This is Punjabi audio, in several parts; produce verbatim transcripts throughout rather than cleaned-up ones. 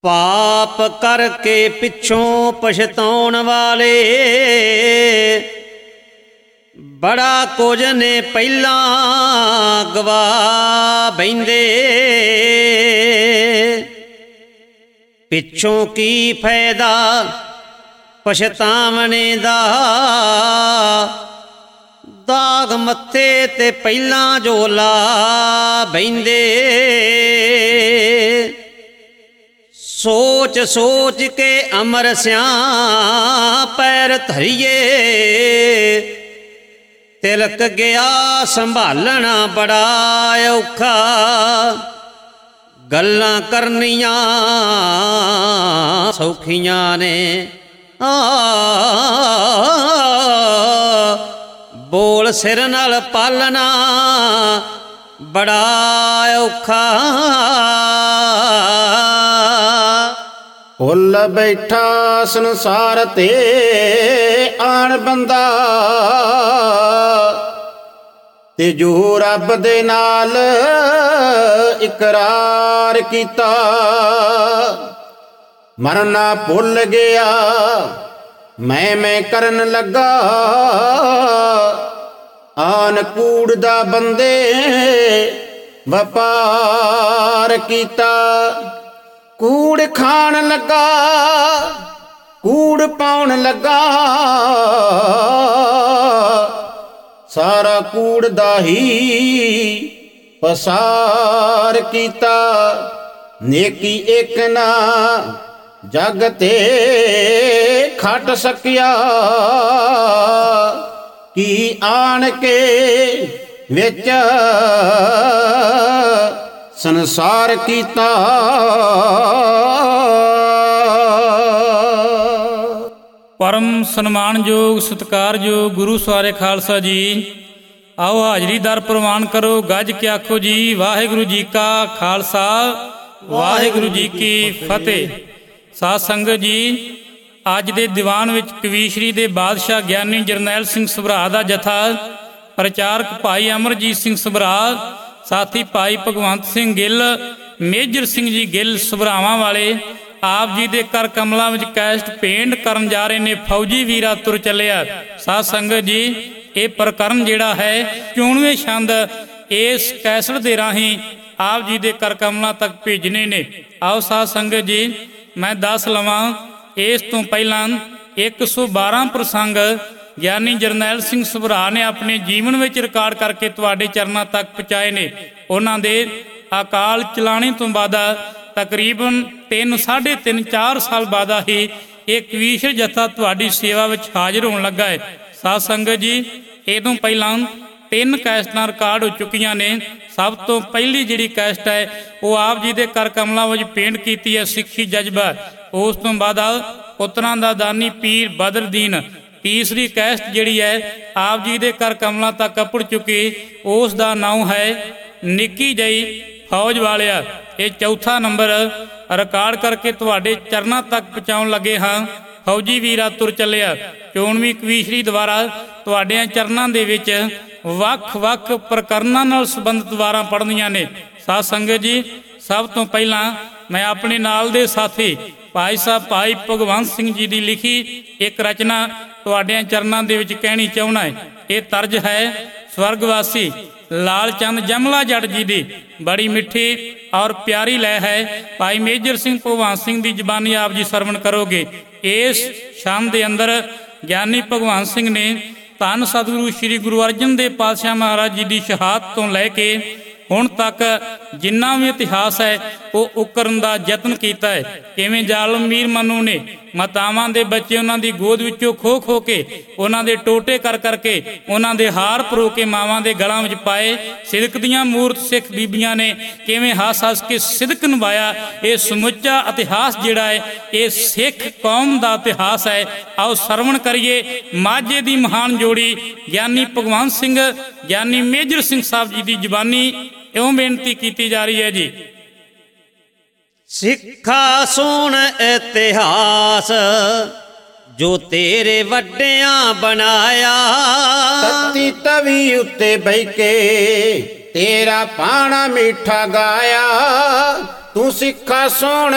ਪਾਪ ਕਰਕੇ ਪਿੱਛੋਂ ਪਛਤਾਉਣ ਵਾਲੇ ਬੜਾ ਕੁਝ ਨੇ ਪਹਿਲਾਂ ਗਵਾ ਬਹਿੰਦੇ। ਪਿੱਛੋਂ ਕੀ ਫਾਇਦਾ ਪਛਤਾਵਣੇ ਦਾ, ਦਾਗ ਮੱਥੇ ਤੇ ਪਹਿਲਾਂ ਜੋ ਲਾ ਬਹਿੰਦੇ। ਸੋਚ ਸੋਚ ਕੇ ਅਮਰ ਸਿਆਂ ਪੈਰ ਧਰੀਏ, ਤਿਲਕ ਗਿਆ ਸੰਭਾਲਣਾ ਬੜਾ ਔਖਾ। ਗੱਲਾਂ ਕਰਨੀਆਂ ਸੌਖੀਆਂ ਨੇ, ਆ ਬੋਲ ਸਿਰ ਨਾਲ ਪਾਲਣਾ ਬੜਾ ਔਖਾ। ਭੁੱਲ ਬੈਠਾ ਸੰਸਾਰ ਤੇ ਆਣ ਬੰਦਾ, ਤੇ ਜੋ ਰੱਬ ਦੇ ਨਾਲ ਇਕਰਾਰ ਕੀਤਾ। ਮਰਨਾ ਭੁੱਲ ਗਿਆ ਮੈਂ ਮੈਂ ਕਰਨ ਲੱਗਾ, ਆਨ ਕੂੜ ਦਾ ਬੰਦੇ ਵਪਾਰ ਕੀਤਾ। ਕੂੜ ਖਾਣ ਲੱਗਾ ਕੂੜ ਪਾਉਣ ਲੱਗਾ, ਸਾਰਾ ਕੂੜ ਦਾ ਹੀ ਪਸਾਰ ਕੀਤਾ। ਨੇਕੀ ਇੱਕ ਨਾ ਜਗ ਤੇ ਖਟ ਸਕਿਆ, ਕੀ ਆਣ ਕੇ ਵਿੱਚ ਸੰਸਾਰ ਕੀਤਾ। ਪਰਮ ਸਨਮਾਨਯੋਗ ਸਤਿਕਾਰਯੋਗ ਗੁਰੂ ਸਵਾਰੇ ਖਾਲਸਾ ਜੀ, ਆਓ ਹਾਜ਼ਰੀ ਦਰ ਪ੍ਰਵਾਨ ਕਰੋ। ਗੱਜ ਕੇ ਆਖੋ ਜੀ ਵਾਹਿਗੁਰੂ ਜੀ ਕਾ ਖਾਲਸਾ ਵਾਹਿਗੁਰੂ ਜੀ ਕੀ ਫਤਿਹ। ਸਾਧ ਸੰਗਤ ਜੀ, ਅੱਜ ਦੇ ਦੀਵਾਨ ਵਿੱਚ ਕਵੀਸ਼ਰੀ ਦੇ ਬਾਦਸ਼ਾਹ ਗਿਆਨੀ ਜਰਨੈਲ ਸਿੰਘ ਸਭਰਾ ਦਾ ਜਥਾ, ਪ੍ਰਚਾਰਕ ਭਾਈ ਅਮਰਜੀਤ ਸਿੰਘ ਸਭਰਾ, ਸਾਥੀ ਭਾਈ ਭਗਵੰਤ ਸਿੰਘ ਗਿੱਲ, ਮੇਜਰ ਸਿੰਘ ਜੀ ਗਿੱਲ ਸਭਰਾਵਾਂ ਵਾਲੇ ਆਪ ਜੀ ਦੇ ਕਰ ਕਮਲਾਂ ਵਿੱਚ ਕੈਸਟ ਭੇਂਟ ਕਰਨ ਜਾ ਰਹੇ ਨੇ। ਫੌਜੀ ਵੀਰਾ ਤੁਰ ਚੱਲਿਆ। ਸਾਧ ਸੰਗਤ ਜੀ, ਇਹ ਪ੍ਰਕਰਨ ਜਿਹੜਾ ਹੈ ਚੋਣਵੇਂ ਛੰਦ ਇਸ ਕੈਸਟ ਦੇ ਰਾਹੀਂ ਆਪ ਜੀ ਦੇ ਕਰ ਕਮਲਾਂ ਤੱਕ ਭੇਜਣੇ ਨੇ। ਆਓ ਸਾਧ ਸੰਗਤ ਜੀ, ਮੈਂ ਦੱਸ ਲਵਾਂ ਇਸ ਤੋਂ ਪਹਿਲਾਂ ਇੱਕ ਸੌ ਬਾਰਾਂ ਪ੍ਰਸੰਗ ਗਿਆਨੀ ਜਰਨੈਲ ਸਿੰਘ ਸਭਰਾ ਨੇ ਆਪਣੇ ਜੀਵਨ ਵਿੱਚ ਰਿਕਾਰਡ ਕਰਕੇ ਤੁਹਾਡੇ ਚਰਨਾਂ ਤੱਕ ਪਹੁੰਚਾਏ ਨੇ। ਉਹਨਾਂ ਦੇ ਅਕਾਲ ਚਲਾਣੇ ਤੋਂ ਬਾਅਦ ਤਕਰੀਬਨ ਤਿੰਨ ਸਾਢੇ ਤਿੰਨ ਚਾਰ ਸਾਲ ਬਾਅਦ ਹੀ ਇਹ ਕਵੀਸ਼ਰ ਜਥਾ ਤੁਹਾਡੀ ਸੇਵਾ ਵਿੱਚ ਹਾਜ਼ਰ ਹੋਣ ਲੱਗਾ ਹੈ। ਸਾਧ ਸੰਗਤ ਜੀ, ਇਹ ਤੋਂ ਪਹਿਲਾਂ ਤਿੰਨ ਕੈਸਟਾਂ ਰਿਕਾਰਡ ਹੋ ਚੁੱਕੀਆਂ ਨੇ। ਸਭ ਤੋਂ ਪਹਿਲੀ ਜਿਹੜੀ ਕੈਸਟ ਹੈ ਉਹ ਆਪ ਜੀ ਦੇ ਕਰ ਕਮਲਾਂ ਵਿੱਚ ਪੇਂਟ ਕੀਤੀ ਹੈ, ਸਿੱਖੀ ਜਜ਼ਬਾ। ਉਸ ਤੋਂ ਬਾਅਦ ਪੁੱਤਰਾਂ ਦਾ ਦਾਨੀ ਪੀਰ ਬਦਰਦੀਨ। ਤੀਸਰੀ ਕੈਸਟ ਜਿਹੜੀ ਹੈ ਆਪ ਜੀ ਦੇ ਕਰ ਕਮਲਾਂ ਤੱਕ ਅੱਪੜ ਚੁੱਕੀ, ਉਸ ਦਾ ਨਾਮ ਹੈ ਨਿੱਕੀ ਜਿਹੀ ਫੌਜ ਵਾਲਿਆ। ਇਹ ਚੌਥਾ ਨੰਬਰ ਰਿਕਾਰਡ ਕਰਕੇ ਤੁਹਾਡੇ ਚਰਨਾਂ ਤੱਕ ਪਹੁੰਚਾਉਣ ਲੱਗੇ ਹਾਂ। ਫੌਜੀ ਵੀਰਾ ਤੁਰ ਚੱਲਿਆ ਚੋਣਵੀਂ ਕਵੀਸ਼ਰੀ ਦੁਆਰਾ ਤੁਹਾਡਿਆਂ ਚਰਨਾਂ ਦੇ ਵਿੱਚ ਵੱਖ ਵੱਖ ਪ੍ਰਕਰਨਾਂ ਨਾਲ ਸੰਬੰਧਿਤ ਵਾਰਾਂ ਪੜ੍ਹਨੀਆਂ ਨੇ। ਸਾਧ ਸੰਗਤ ਜੀ, ਸਭ ਤੋਂ ਪਹਿਲਾਂ ਮੈਂ ਆਪਣੇ ਨਾਲ ਦੇ ਸਾਥੀ ਭਾਈ ਸਾਹਿਬ ਭਾਈ ਭਗਵੰਤ ਸਿੰਘ ਜੀ ਦੀ ਲਿਖੀ ਇੱਕ ਰਚਨਾ ਤੁਹਾਡਿਆਂ ਚਰਨਾਂ ਦੇ ਵਿੱਚ ਕਹਿਣੀ ਚਾਹੁੰਦਾ ਹੈ। ਇਹ ਤਰਜ ਹੈ ਸਵਰਗਵਾਸੀ ਲਾਲ ਚੰਦ ਜਮਲਾ ਜੱਟ ਜੀ ਦੀ। ਬੜੀ ਮਿੱਠੀ ਔਰ ਪਿਆਰੀ ਲੈ ਹੈ। ਭਾਈ ਮੇਜਰ ਸਿੰਘ ਭਗਵੰਤ ਸਿੰਘ ਦੀ ਜ਼ਬਾਨੀ ਆਪ ਜੀ ਸਰਵਣ ਕਰੋਗੇ। ਇਸ ਸ਼ਾਮ ਦੇ ਅੰਦਰ ਗਿਆਨੀ ਭਗਵੰਤ ਸਿੰਘ ਨੇ ਧੰਨ ਸਤਿਗੁਰੂ ਸ੍ਰੀ ਗੁਰੂ ਅਰਜਨ ਦੇਵ ਪਾਤਸ਼ਾਹ ਮਹਾਰਾਜ ਜੀ ਦੀ ਸ਼ਹਾਦਤ ਤੋਂ ਲੈ ਕੇ ਹੁਣ ਤੱਕ ਜਿੰਨਾ ਵੀ ਇਤਿਹਾਸ ਹੈ ਉਹ ਉਕਰਨ ਦਾ ਯਤਨ ਕੀਤਾ ਹੈ। ਕਿਵੇਂ ਜ਼ਾਲਮ ਮੀਰ ਮਨੂ ਨੇ ਮਾਤਾਵਾਂ ਦੇ ਬੱਚੇ ਉਹਨਾਂ ਦੀ ਗੋਦ ਵਿੱਚੋਂ ਖੋ ਖੋ ਕੇ ਉਹਨਾਂ ਦੇ ਟੋਟੇ ਕਰ ਕਰਕੇ ਉਹਨਾਂ ਦੇ ਹਾਰ ਪਰੋ ਕੇ ਮਾਵਾਂ ਦੇ ਗਲਾਂ ਵਿੱਚ ਪਾਏ। ਸਿਦਕ ਦੀਆਂ ਮੂਰਤ ਸਿੱਖ ਬੀਬੀਆਂ ਨੇ ਕਿਵੇਂ ਹੱਸ ਹੱਸ ਕੇ ਸਿਦਕ ਨਿਭਾਇਆ। ਇਹ ਸਮੁੱਚਾ ਇਤਿਹਾਸ ਜਿਹੜਾ ਹੈ ਇਹ ਸਿੱਖ ਕੌਮ ਦਾ ਇਤਿਹਾਸ ਹੈ। ਆਓ ਸਰਵਣ ਕਰੀਏ ਮਾਝੇ ਦੀ ਮਹਾਨ ਜੋੜੀ ਗਿਆਨੀ ਭਗਵੰਤ ਸਿੰਘ ਗਿਆਨੀ ਮੇਜਰ ਸਿੰਘ ਸਾਹਿਬ ਜੀ ਦੀ ਜ਼ਬਾਨੀ। ਇਉਂ ਬੇਨਤੀ ਕੀਤੀ ਜਾ ਰਹੀ ਹੈ ਜੀ। ਸਿੱਖਾ ਸੁਣ ਇਤਿਹਾਸ ਜੋ ਤੇਰੇ ਵੱਡਿਆਂ ਬਣਾਇਆ। ਤਤੀ ਤਵੀ ਉੱਤੇ ਬਹਿ ਕੇ ਤੇਰਾ ਪਾਣਾ ਮਿੱਠਾ ਗਾਇਆ। ਤੂੰ ਸਿੱਖਾ ਸੁਣ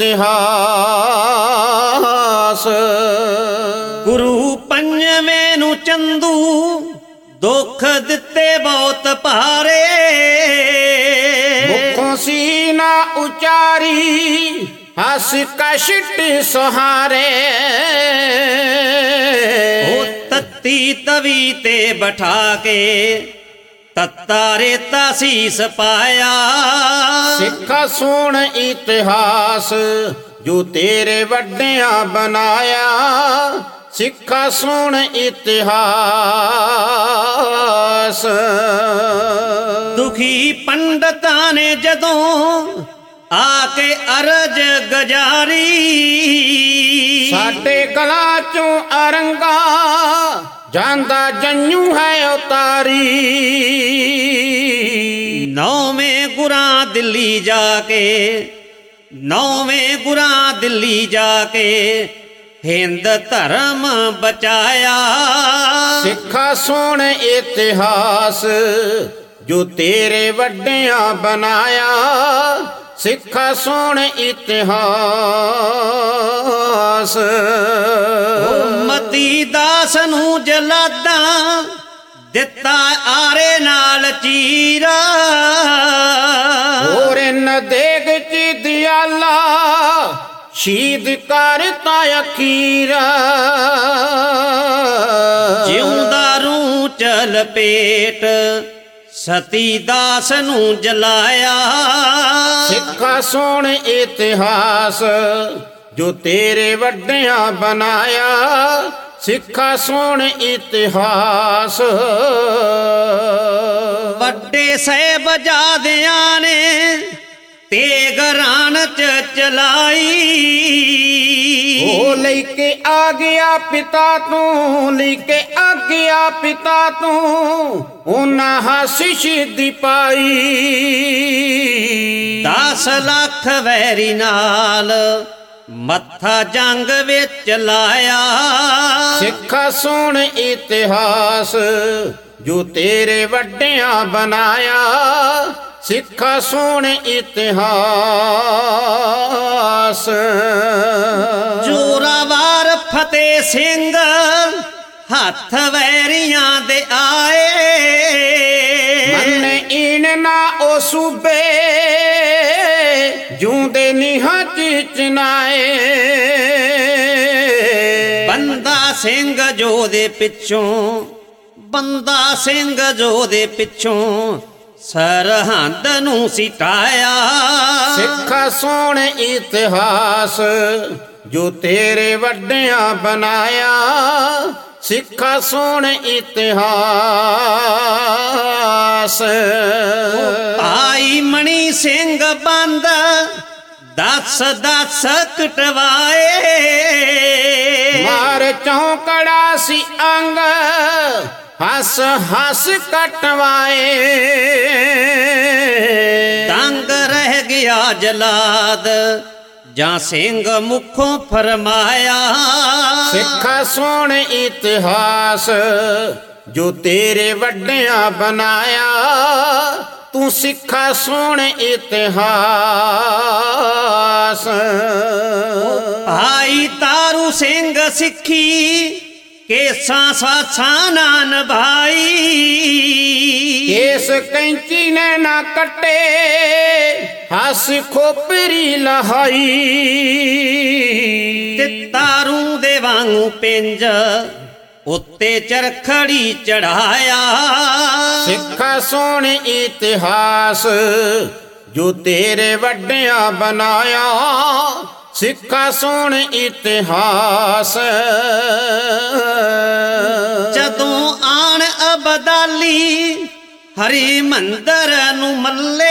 ਇਤਿਹਾਸ। ਗੁਰੂ ਪੰਜਵੇਂ ਨੂੰ ਚੰਦੂ ਦੁੱਖ ਦਿੱਤੇ ਬਹੁਤ ਭਾਰੇ, ਮੁਖੋਂ ਸੀ ਨਾ ਉਚਾਰੀ ਹੱਸ ਕਸ਼ਟ ਸਹਾਰੇ। ਉਹ ਤੱਤੀ ਤਵੀ ਤੇ ਬਿਠਾ ਕੇ ਤੱਤਾ ਰੇਤਾ ਸੀਸ ਪਾਇਆ। ਸਿੱਖਾ ਸੁਣ ਇਤਿਹਾਸ ਜੋ ਤੇਰੇ ਵੱਡਿਆਂ ਬਣਾਇਆ। ਸਿੱਖਾ ਸੁਣ ਇਤਿਹਾਸ। ਦੁਖੀ ਪੰਡਤਾਂ ਨੇ ਜਦੋਂ ਆ ਕੇ ਅਰਜ ਗਜਾਰੀ, ਸਾਡੇ ਗਲਾਂ ਚੋਂ ਅਰੰਗਾ ਜਾਂਦਾ ਜੰਨੂ ਹੈ ਉਤਾਰੀ। ਨੌਵੇਂ ਗੁਰਾਂ ਦਿੱਲੀ ਜਾ ਕੇ, ਨੌਵੇਂ ਗੁਰਾਂ ਦਿੱਲੀ ਜਾ ਕੇ ਹਿੰਦ ਧਰਮ ਬਚਾਇਆ। ਸਿੱਖਾ ਸੁਣ ਇਤਿਹਾਸ ਜੋ ਤੇਰੇ ਵੱਡਿਆਂ ਬਣਾਇਆ। ਸਿੱਖਾ ਸੁਣ ਇਤਿਹਾਸ। ਮਤੀ ਦਾਸ ਨੂੰ ਜਲਾਦਾਂ ਦਿੱਤਾ ਆਰੇ ਨਾਲ ਚੀਰਾ। ਹੋਰ ਨ ਦੇਗ ਚ ਦਿਆਲਾ ਸ਼ਹੀਦ ਕਰਤਾ ਅਖੀਰਾ। ਜਿਉਂਦਾ ਰੂ ਚਲ ਪੇਟ ਸਤੀ ਦਾਸ ਨੂੰ ਜਲਾਇਆ। ਸਿੱਖਾ ਸੁਣ ਇਤਿਹਾਸ ਜੋ ਤੇਰੇ ਵੱਡਿਆਂ ਬਣਾਇਆ। ਸਿੱਖਾ ਸੁਣ ਇਤਿਹਾਸ। ਵੱਡੇ ਸਾਹਿਬਜ਼ਾਦਿਆਂ ਨੇ ਤੇਗ ਰਾਣ ਚ ਚਲਾਈ। ਉਹ ਲੈ ਕੇ ਆ ਗਿਆ ਪਿਤਾ ਤੂੰ, ਲੈ ਕੇ ਆ ਗਿਆ ਪਿਤਾ ਤੂੰ, ਉਹਨਾਂ ਹਾਸਿਸ਼ ਦੀ ਪਾਈ। ਦਸ ਲੱਖ ਵੈਰੀ ਨਾਲ ਮੱਥਾ ਜੰਗ ਵਿੱਚ ਲਾਇਆ। ਸਿੱਖਾ ਸੁਣ ਇਤਿਹਾਸ ਜੋ ਤੇਰੇ ਵੱਡਿਆਂ ਬਣਾਇਆ। ਸਿੱਖਾ ਸੁਣ ਇਤਿਹਾਸ। ਜੋਰਾਵਰ ਫਤਿਹ ਸਿੰਘ ਹੱਥ ਵੈਰੀਆਂ ਦੇ ਆਏ। ਮੰਨੇ ਇਨ ਨਾ ਉਹ ਸੂਬੇ ਜੂੰਦੇ ਨਿਹਾਂ ਚ ਚਨਾਏ। ਬੰਦਾ ਸਿੰਘ ਜੋ ਦੇ ਪਿੱਛੋਂ, ਬੰਦਾ ਸਿੰਘ ਜੋ ਦੇ ਪਿੱਛੋਂ ਸਰਹੰਦ ਨੂੰ ਸਿਟਾਇਆ। ਸਿੱਖਾ ਸੁਣ ਇਤਿਹਾਸ ਜੋ ਤੇਰੇ ਵੱਡਿਆਂ ਬਣਾਇਆ। ਸਿੱਖਾ ਸੁਣ ਇਤਿਹਾਸ। ਭਾਈ ਮਣੀ ਸਿੰਘ ਬੰਦ ਦਸ ਦਸ ਕਟਵਾਏ। ਮਾਰ ਚੌਂਕੜਾ ਸੀ ਅੰਗ ਹੱਸ ਹੱਸ ਕਟਵਾਏ। ਦੰਗ ਰਹਿ ਗਿਆ ਜਲਾਦ ਜਾਂ ਸਿੰਘ ਮੁਖੋਂ ਫਰਮਾਇਆ। ਸਿੱਖਾ ਸੁਣ ਇਤਿਹਾਸ ਜੋ ਤੇਰੇ ਵੱਡਿਆਂ ਬਣਾਇਆ। ਤੂੰ ਸਿੱਖਾ ਸੁਣ ਇਤਿਹਾਸ। ਭਾਈ ਤਾਰੂ ਸਿੰਘ ਸਿੱਖੀ ਕੇਸਾਂ ਸਾਸਾਂ ਨਾ ਨਿਭਾਈ। ਕੇਸ ਕੈਂਚੀ ਨੇ ਨਾ ਕੱਟੇ ਹੱਸ ਖੋਪਰੀ ਲਹਾਈ। ਤੇ ਤਾਰੂ ਦੇ ਵਾਂਗੂ ਪਿੰਜ ਉੱਤੇ ਚਰਖੜੀ ਚੜਾਇਆ। ਸਿੱਖਾ ਸੁਣ ਇਤਿਹਾਸ ਜੋ ਤੇਰੇ ਵੱਡਿਆਂ ਬਣਾਇਆ। ਸਿੱਖਾ ਸੁਣ ਇਤਿਹਾਸ। ਜਦੋਂ ਆਣ ਅਬਦਾਲੀ ਹਰੀ ਮੰਦਰ ਨੂੰ ਮੱਲੇ।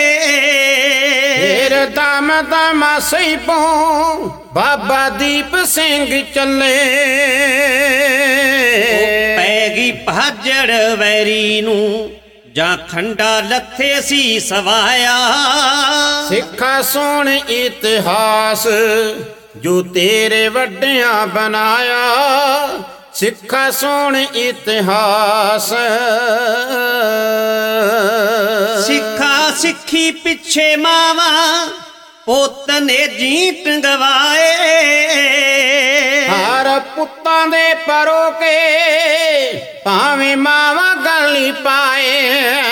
ਫੇਰ ਦਮ ਦਮ ਸਈਪੋਂ ਬਾਬਾ ਦੀਪ ਸਿੰਘ ਚੱਲੇ। ਪੈ ਗਈ ਭਾਜੜ ਵੈਰੀ ਨੂੰ ਜਾਂ ਖੰਡਾ ਲੱਥੇ ਸੀ ਸਵਾਇਆ। ਸਿੱਖਾ ਸੁਣ ਇਤਿਹਾਸ ਜੋ ਤੇਰੇ ਵੱਡਿਆਂ ਬਣਾਇਆ। ਸਿੱਖਾ ਸੁਣ ਇਤਿਹਾਸ। ਸਿੱਖਾ ਸਿੱਖੀ ਪਿੱਛੇ ਮਾਵਾਂ ਪੁੱਤ ਨੇ ਜੀ ਟੰਗਵਾਏ। ਹਰ ਪੁੱਤਾਂ ਦੇ ਪਰੋ ਕੇ ਭਾਵੇਂ ਮਾਵਾਂ ਗਲੀ ਪਾਏ।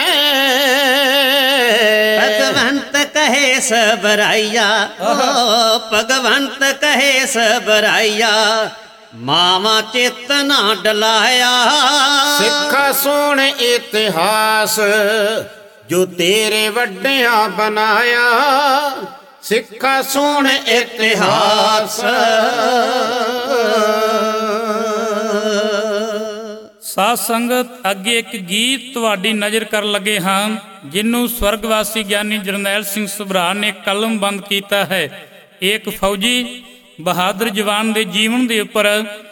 ਭਗਵੰਤ ਕਹੇ ਸਬਰਾਈਆ, ਓ ਭਗਵੰਤ ਕਹੇ ਸਬਰਾਈਆ, ਮਾਵਾਂ ਚਿੱਤ ਨਾ ਡਲਾਇਆ। ਸਿੱਖਾ ਸੁਣ ਇਤਿਹਾਸ ਜੋ ਤੇਰੇ ਵੱਡਿਆਂ ਬਣਾਇਆ। ਸਿੱਖਾ ਸੁਣ ਇਤਿਹਾਸ। ਸਾਧ ਸੰਗਤ, ਅੱਗੇ ਇੱਕ ਗੀਤ ਤੁਹਾਡੀ ਨਜ਼ਰ ਕਰਨ ਲੱਗੇ ਹਾਂ, ਜਿਹਨੂੰ ਸਵਰਗਵਾਸੀ ਗਿਆਨੀ ਜਰਨੈਲ ਸਿੰਘ ਸਭਰਾ ਨੇ ਕਲਮਬੰਦ ਕੀਤਾ ਹੈ। ਇੱਕ ਫੌਜੀ ਬਹਾਦਰ ਜਵਾਨ ਦੇ ਜੀਵਨ ਦੇ ਉੱਪਰ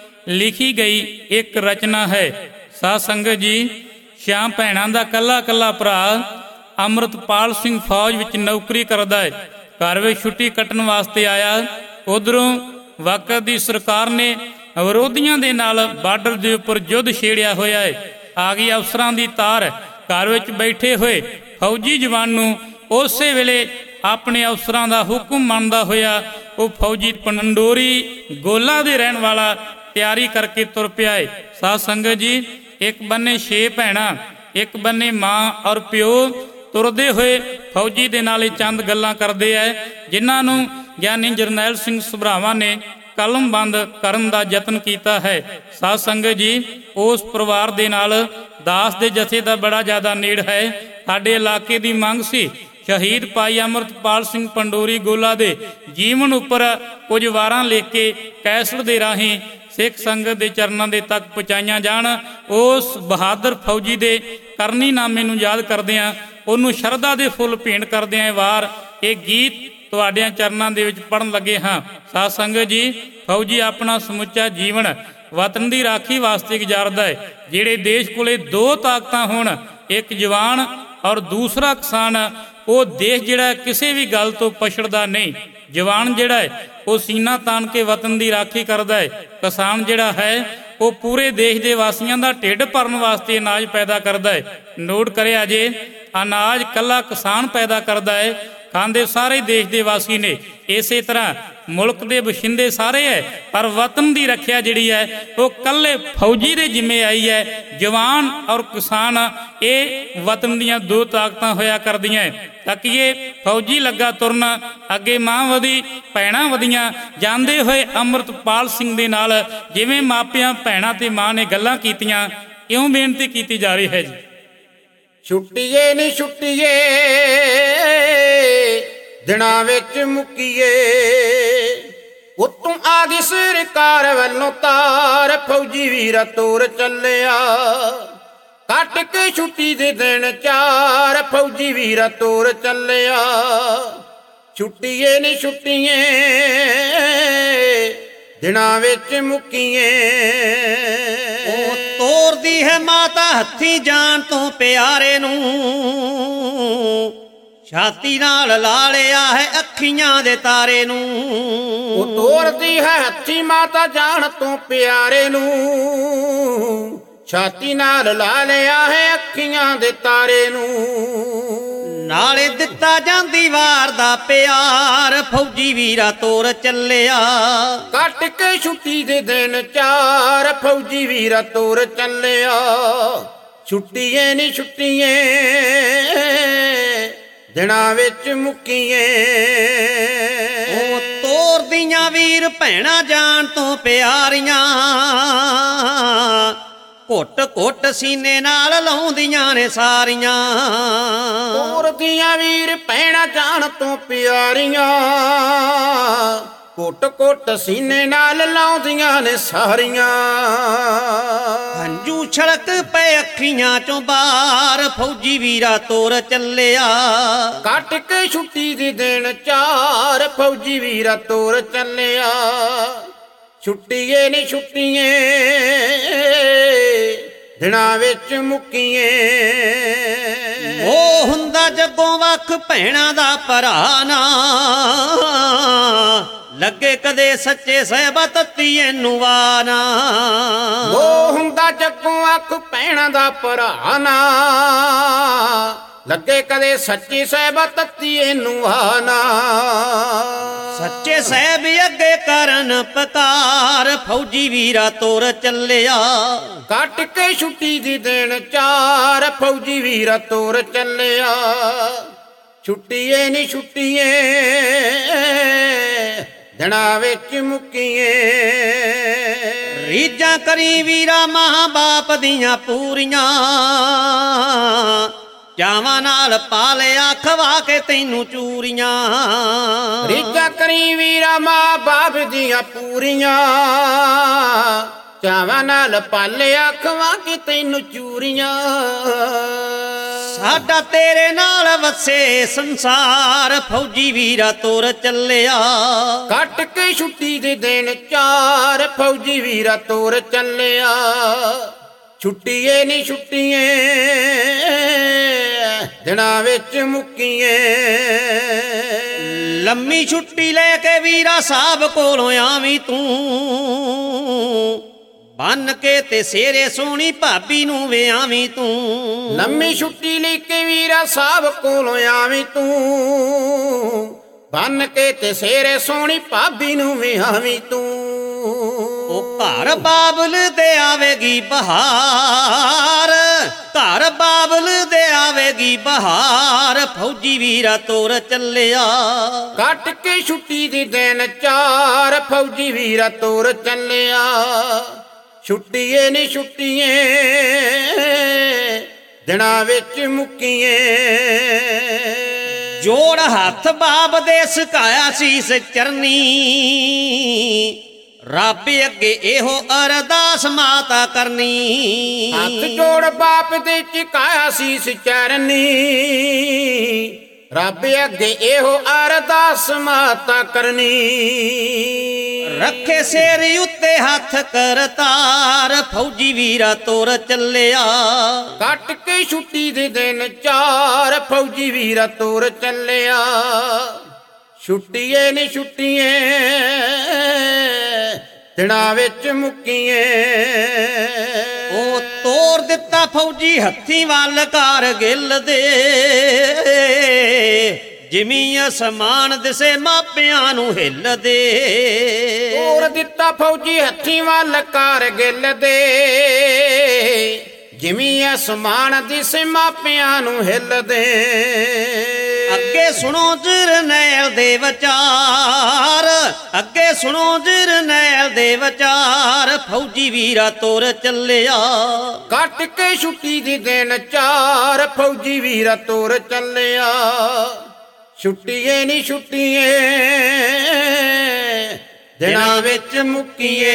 ਲਿਖੀ ਗਈ ਇੱਕ ਰਚਨਾ ਹੈ। ਸਾਧ ਸੰਗਤ ਜੀ, ਛਿਆਂ ਭੈਣਾਂ ਦਾ ਕੱਲਾ ਕੱਲਾ ਭਰਾ ਅੰਮ੍ਰਿਤਪਾਲ ਸਿੰਘ ਫੌਜ ਵਿੱਚ ਨੌਕਰੀ ਕਰਦਾ ਹੈ। ਘਰ ਵਿੱਚ ਛੁੱਟੀ ਕੱਟਣ ਵਾਸਤੇ ਆਇਆ। ਉਧਰੋਂ ਵਕਤ ਦੀ ਸਰਕਾਰ ਨੇ ਵਿਰੋਧੀਆਂ ਦੇ ਨਾਲ ਬਾਰਡਰ ਦੇ ਉੱਪਰ ਯੁੱਧ ਛੇੜਿਆ ਹੋਇਆ ਹੈ। ਆ ਗਈ ਅਫਸਰਾਂ ਦੀ ਤਾਰ। ਘਰ ਵਿੱਚ ਬੈਠੇ ਹੋਏ ਫੌਜੀ ਜਵਾਨ ਨੂੰ ਉਸੇ ਵੇਲੇ ਆਪਣੇ ਅਫਸਰਾਂ ਦਾ ਹੁਕਮ ਮੰਨਦਾ ਹੋਇਆ ਉਹ ਫੌਜੀ ਪੰਡੋਰੀ ਗੋਲਾ ਦੇ ਰਹਿਣ ਵਾਲਾ ਤਿਆਰੀ ਕਰਕੇ ਤੁਰ ਪਿਆ ਹੈ। ਸਾਧ ਸੰਗਤ ਜੀ, ਇੱਕ ਬੰਨੇ ਛੇ ਭੈਣਾਂ, ਇੱਕ ਬੰਨੇ ਮਾਂ ਔਰ ਪਿਓ ਤੁਰਦੇ ਹੋਏ ਫੌਜੀ ਦੇ ਨਾਲ ਇਹ ਚੰਦ ਗੱਲਾਂ ਕਰਦੇ ਐ, ਜਿਨ੍ਹਾਂ ਨੂੰ ਗਿਆਨੀ ਜਰਨੈਲ ਸਿੰਘ ਸਭਰਾਵਾਂ ਨੇ ਕਲਮਬੰਦ ਕਰਨ ਦਾ ਯਤਨ ਕੀਤਾ ਹੈ। ਸਾਧ ਸੰਗਤ ਜੀ, ਉਸ ਪਰਿਵਾਰ ਦੇ ਨਾਲ ਦਾਸ ਦੇ ਜਥੇ ਦਾ ਬੜਾ ਜ਼ਿਆਦਾ ਨੇੜ ਹੈ। ਸਾਡੇ ਇਲਾਕੇ ਦੀ ਮੰਗ ਸੀ ਸ਼ਹੀਦ ਭਾਈ ਅੰਮ੍ਰਿਤਪਾਲ ਸਿੰਘ ਪੰਡੋਰੀ ਗੋਲਾ ਦੇ ਜੀਵਨ ਉੱਪਰ ਕੁਝ ਵਾਰਾਂ ਲਿਖ ਕੇ ਕੈਸਟ ਦੇ ਰਾਹੀਂ ਸਿੱਖ ਸੰਗਤ ਦੇ ਚਰਨਾਂ ਦੇ ਤੱਕ ਪਹੁੰਚਾਈਆਂ ਜਾਣ। ਉਸ ਬਹਾਦਰ ਫੌਜੀ ਦੇ ਕਰਨੀਨਾਮੇ ਨੂੰ ਯਾਦ ਕਰਦਿਆਂ, ਉਹਨੂੰ ਸ਼ਰਧਾ ਦੇ ਫੁੱਲ ਭੇਂਟ ਕਰਦਿਆਂ ਇਹ ਵਾਰ ਇਹ ਗੀਤ ਤੁਹਾਡਿਆਂ ਚਰਨਾਂ ਦੇ ਵਿੱਚ ਪੜ੍ਹਨ ਲੱਗੇ ਹਾਂ। ਸਾਧ ਸੰਗਤ ਜੀ, ਫੌਜੀ ਆਪਣਾ ਸਮੁੱਚਾ ਜੀਵਨ ਵਤਨ ਦੀ ਰਾਖੀ ਵਾਸਤੇ ਗੁਜ਼ਾਰਦਾ ਹੈ। ਜਿਹੜੇ ਦੇਸ਼ ਕੋਲੇ ਦੋ ਤਾਕਤਾਂ ਹੋਣ, ਇੱਕ ਜਵਾਨ ਔਰ ਦੂਸਰਾ ਕਿਸਾਨ, ਉਹ ਦੇਸ਼ ਜਿਹੜਾ ਕਿਸੇ ਵੀ ਗੱਲ ਤੋਂ ਪਛੜਦਾ ਨਹੀਂ। ਜਵਾਨ ਜਿਹੜਾ ਹੈ ਉਹ ਸੀਨਾ ਤਾਣ ਕੇ ਵਤਨ ਦੀ ਰਾਖੀ ਕਰਦਾ ਹੈ। ਕਿਸਾਨ ਜਿਹੜਾ ਹੈ ਉਹ ਪੂਰੇ ਦੇਸ਼ ਦੇ ਵਾਸੀਆਂ ਦਾ ਢਿੱਡ ਭਰਨ ਵਾਸਤੇ ਅਨਾਜ ਪੈਦਾ ਕਰਦਾ ਹੈ। ਨੋਟ ਕਰਿਆ ਜੇ, ਅਨਾਜ ਕੱਲਾ ਕਿਸਾਨ ਪੈਦਾ ਕਰਦਾ ਹੈ, ਖਾਂਦੇ ਸਾਰੇ ਦੇਸ਼ ਦੇ ਵਾਸੀ ਨੇ। ਇਸੇ ਤਰ੍ਹਾਂ ਮੁਲਕ ਦੇ ਵਸਿੰਦੇ ਸਾਰੇ ਹੈ, ਪਰ ਵਤਨ ਦੀ ਰੱਖਿਆ ਜਿਹੜੀ ਹੈ ਉਹ ਕੱਲੇ ਫੌਜੀ ਦੇ ਜਿੰਮੇ ਆਈ ਹੈ। ਜਵਾਨ ਔਰ ਕਿਸਾਨ ਇਹ ਵਤਨ ਦੀਆਂ ਦੋ ਤਾਕਤਾਂ ਹੋਇਆ ਕਰਦੀਆਂ। ਤੱਕੀਏ ਫੌਜੀ ਲੱਗਾ ਤੁਰਨ, ਅੱਗੇ ਮਾਂ ਵਧੀ, ਭੈਣਾਂ ਵਧੀਆਂ। ਜਾਂਦੇ ਹੋਏ ਅੰਮ੍ਰਿਤਪਾਲ ਸਿੰਘ ਦੇ ਨਾਲ ਜਿਵੇਂ ਮਾਪਿਆਂ, ਭੈਣਾਂ ਤੇ ਮਾਂ ਨੇ ਗੱਲਾਂ ਕੀਤੀਆਂ, ਇਉਂ ਬੇਨਤੀ ਕੀਤੀ ਜਾ ਰਹੀ ਹੈ ਜੀ। ਛੁੱਟੀਏ ਨੀ ਛੁੱਟੀਏ ਦਿਨਾਂ ਵਿੱਚ ਮੁੱਕੀਏ, ਉਤੋਂ ਆ ਗਈ ਸਰਕਾਰ ਵੱਲੋਂ ਤਾਰ, ਫੌਜੀ ਵੀਰਾ ਤੋਰ ਚੱਲਿਆ। ਕੱਟ ਕੇ ਛੁੱਟੀ ਦੇ ਦਿਨ ਚਾਰ, ਫੌਜੀ ਵੀਰਾ ਤੋਰ ਚੱਲਿਆ। ਛੁੱਟੀਏ ਨੀ ਛੁੱਟੀਏ ਦਿਨਾਂ ਵਿੱਚ ਮੁੱਕੀਏ। ਉਹ ਤੋਰਦੀ ਹੈ ਮਾਤਾ ਹੱਥੀਂ ਜਾਨ ਤੋਂ ਪਿਆਰੇ ਨੂੰ, ਛਾਤੀ ਨਾਲ ਲਾ ਲਿਆ ਹੈ ਅੱਖੀਆਂ ਦੇ ਤਾਰੇ ਨੂੰ। ਉਹ ਤੋਰਦੀ ਹੈ ਹੱਥੀਂ ਮਾਤਾ ਜਾਨ ਤੋਂ ਪਿਆਰੇ ਨੂੰ, ਛਾਤੀ ਨਾਲ ਲਾ ਲਿਆ ਹੈ ਅੱਖੀਆਂ ਦੇ ਤਾਰੇ ਨੂੰ। ਨਾਲੇ ਦਿੱਤਾ ਜਾਂਦੀ ਵਾਰ ਦਾ ਪਿਆਰ, ਫੌਜੀ ਵੀਰਾ ਤੋਰ ਚੱਲਿਆ। ਕੱਟ ਕੇ ਛੁੱਟੀ ਦੇ ਦਿਨ ਚਾਰ, ਫੌਜੀ ਵੀਰਾ ਤੋਰ ਚੱਲਿਆ। ਛੁੱਟੀਏ ਨੀ ਛੁੱਟੀਏ ਦਿਨਾਂ ਵਿੱਚ ਮੁੱਕੀਏ। ਉਹ ਤੋਰਦੀਆਂ ਵੀਰ ਭੈਣਾਂ ਜਾਨ ਤੋਂ ਪਿਆਰੀਆਂ, ਘੁੱਟ ਘੁੱਟ ਸੀਨੇ ਨਾਲ ਲਾਉਂਦੀਆਂ ਨੇ ਸਾਰੀਆਂ। ਤੋਰਦੀਆਂ ਵੀਰ ਭੈਣਾਂ ਜਾਨ ਤੋਂ ਪਿਆਰੀਆਂ, ਘੁੱਟ ਘੁੱਟ ਸੀਨੇ ਨਾਲ ਲਾਉਂਦੀਆਂ ਨੇ ਸਾਰੀਆਂ। ਹੰਝੂ ਛਲਕ ਪਏ ਅੱਖੀਆਂ ਚੋਂ ਬਾਹਰ, ਫੌਜੀ ਵੀਰਾ ਤੋਰ ਚੱਲਿਆ। ਕੱਟ ਕੇ ਛੁੱਟੀ ਦੇ ਦਿਨ ਚਾਰ, ਫੌਜੀ ਵੀਰਾ ਤੋਰ ਚੱਲਿਆ। ਛੁੱਟੀਏ ਨੀ ਛੁੱਟੀਏ ਦਿਨਾਂ ਵਿੱਚ ਮੁੱਕੀਏ। ਉਹ ਹੁੰਦਾ ਜੱਗੋਂ ਵੱਖ ਭੈਣਾਂ ਦਾ ਭਰਾ ਨਾ, ਲੱਗੇ ਕਦੇ ਸੱਚੇ ਸਹਿਬਾ ਤੱਤੀਏ ਨੂੰ ਵਾਨਾ। ਉਹ ਹੁੰਦਾ ਜੱਗੋਂ ਅੱਖ ਭੈਣਾਂ ਦਾ ਭਰਾ ਨਾ, ਲੱਗੇ ਕਦੇ ਸੱਚੀ ਸਾਹਿਬਾ ਤੱਤੀਏ ਨੂੰ ਆਨਾ। ਸੱਚੇ ਸਾਹਿਬ ਅੱਗੇ ਕਰਨ ਪਕਾਰ, ਫੌਜੀ ਵੀਰਾ ਤੁਰ ਚੱਲਿਆ। ਕੱਟ ਕੇ ਛੁੱਟੀ ਦੀ ਦੇਣ ਚਾਰ, ਫੌਜੀ ਵੀਰਾ ਤੁਰ ਚੱਲਿਆ। ਛੁੱਟੀਏ ਨੀ ਛੁੱਟੀਏ ਦਿਨਾਂ ਵਿੱਚ ਮੁੱਕੀਏ। ਰੀਝਾਂ ਕਰੀ ਵੀਰਾ ਮਾਂ ਬਾਪ ਦੀਆਂ ਪੂਰੀਆਂ, ਚਾਵਾਂ ਨਾਲ ਪਾਲਿਆ ਖਵਾ ਕੇ ਤੈਨੂੰ ਚੂਰੀਆਂ। ਰੀਝਾਂ ਕਰੀ ਵੀਰਾ ਮਾਂ ਬਾਪ ਦੀਆਂ ਪੂਰੀਆਂ, ਚਾਵਾਂ ਨਾਲ ਪਾਲਿਆ ਖਵਾ ਕੇ ਤੈਨੂੰ ਚੂਰੀਆਂ। ਸਾਡਾ ਤੇਰੇ ਨਾਲ ਵਸੇ ਸੰਸਾਰ, ਫੌਜੀ ਵੀਰਾ ਤੁਰ ਚੱਲਿਆ। ਕੱਟ ਕੇ ਛੁੱਟੀ ਦੇ ਦਿਨ ਚਾਰ, ਫੌਜੀ ਵੀਰਾ ਤੁਰ ਚੱਲਿਆ। ਛੁੱਟੀਏ ਨੀ ਛੁੱਟੀਏ ਦਿਨਾਂ ਵਿੱਚ ਮੁੱਕੀਏ। ਲੰਮੀ ਛੁੱਟੀ ਲੈ ਕੇ ਵੀਰਾ ਸਾਹਿਬ ਕੋਲੋਂ ਆਵੀਂ ਤੂੰ, ਬੰਨ ਕੇ ਤੇ ਸੇਰੇ ਸੋਹਣੀ ਭਾਬੀ ਨੂੰ ਵਿਆਵੀਂ ਤੂੰ। ਲੰਮੀ ਛੁੱਟੀ ਲੈ ਕੇ ਵੀਰਾ ਸਾਹਿਬ ਕੋਲੋਂ ਆਵੀਂ ਤੂੰ, ਬੰਨ ਕੇ ਤੇ ਸੇਰੇ ਸੋਹਣੀ ਭਾਬੀ ਨੂੰ ਵਿਆਵੀਂ ਤੂੰ। ਉਹ ਘਰ ਬਾਬਲ ਦੇ ਆਵੇਗੀ ਬਹਾਰ, ਘਰ ਬਾਬਲ ਦੇ ਆਵੇਗੀ ਬਹਾਰ, ਫੌਜੀ ਵੀਰਾ ਤੁਰ ਚੱਲਿਆ। ਕੱਟ ਕੇ ਛੁੱਟੀ ਦੀ ਦਿਨ ਚਾਰ, ਫੌਜੀ ਵੀਰਾ ਤੁਰ ਚੱਲਿਆ। ਛੁੱਟੀਏ ਨੀ ਛੁੱਟੀਏ ਦਿਨਾਂ ਵਿੱਚ ਮੁੱਕੀਏ। ਜੋੜ ਹੱਥ ਬਾਬ ਦੇ ਸਿਕਾਇਆ ਸੀਸ ਚਰਨੀ, ਰੱਬ ਅੱਗੇ ਇਹੋ ਅਰਦਾਸ ਮਾਤਾ ਕਰਨੀ। ਹੱਥ ਜੋੜ ਬਾਪ ਦੇ ਝੁਕਾਇਆ ਸੀਸ ਚਰਨੀ, ਰੱਬ ਅੱਗੇ ਇਹੋ ਅਰਦਾਸ ਮਾਤਾ ਕਰਨੀ। ਰੱਖੇ ਸਿਰ ਉੱਤੇ ਹੱਥ ਕਰਤਾਰ, ਫੌਜੀ ਵੀਰਾ ਤੁਰ ਚੱਲਿਆ। ਕੱਟ ਕੇ ਛੁੱਟੀ ਦੇ ਦਿਨ ਚਾਰ, ਫੌਜੀ ਵੀਰਾ ਤੁਰ ਚੱਲਿਆ। ਛੁੱਟੀਏ ਨੀ ਛੁੱਟੀਏ ਦਿਨਾਂ ਵਿੱਚ ਮੁੱਕੀਏ। ਉਹ ਤੋਰ ਦਿੱਤਾ ਫੌਜੀ ਹੱਥੀਂ ਵੱਲ ਕਾਰਗਿਲ ਦੇ, ਜਿਵੇਂ ਅਸਮਾਨ ਦਿਸੇ ਮਾਪਿਆਂ ਨੂੰ ਹਿੱਲਦੇ। ਤੋਰ ਦਿੱਤਾ ਫੌਜੀ ਹੱਥੀਂ ਵੱਲ ਕਾਰਗਿਲ ਦੇ, ਜਿਵੇਂ ਅਸਮਾਨ ਦਿਸੇ ਮਾਪਿਆਂ ਨੂੰ ਹਿੱਲਦੇ। ਅੱਗੇ ਸੁਣੋ ਜਰਨੈਲ ਦੇ ਵਿਚਾਰ, ਅੱਗੇ ਸੁਣੋ ਜਰਨੈਲ ਦੇ ਵਿਚਾਰ, ਫੌਜੀ ਵੀਰਾ ਤੁਰ ਚੱਲਿਆ। ਕੱਟ ਕੇ ਛੁੱਟੀ ਦੀ ਦਿਨ ਚਾਰ, ਫੌਜੀ ਵੀਰਾ ਤੁਰ ਚੱਲਿਆ। ਛੁੱਟੀਏ ਨੀ ਛੁੱਟੀਏ ਦਿਨਾਂ ਵਿੱਚ ਮੁੱਕੀਏ।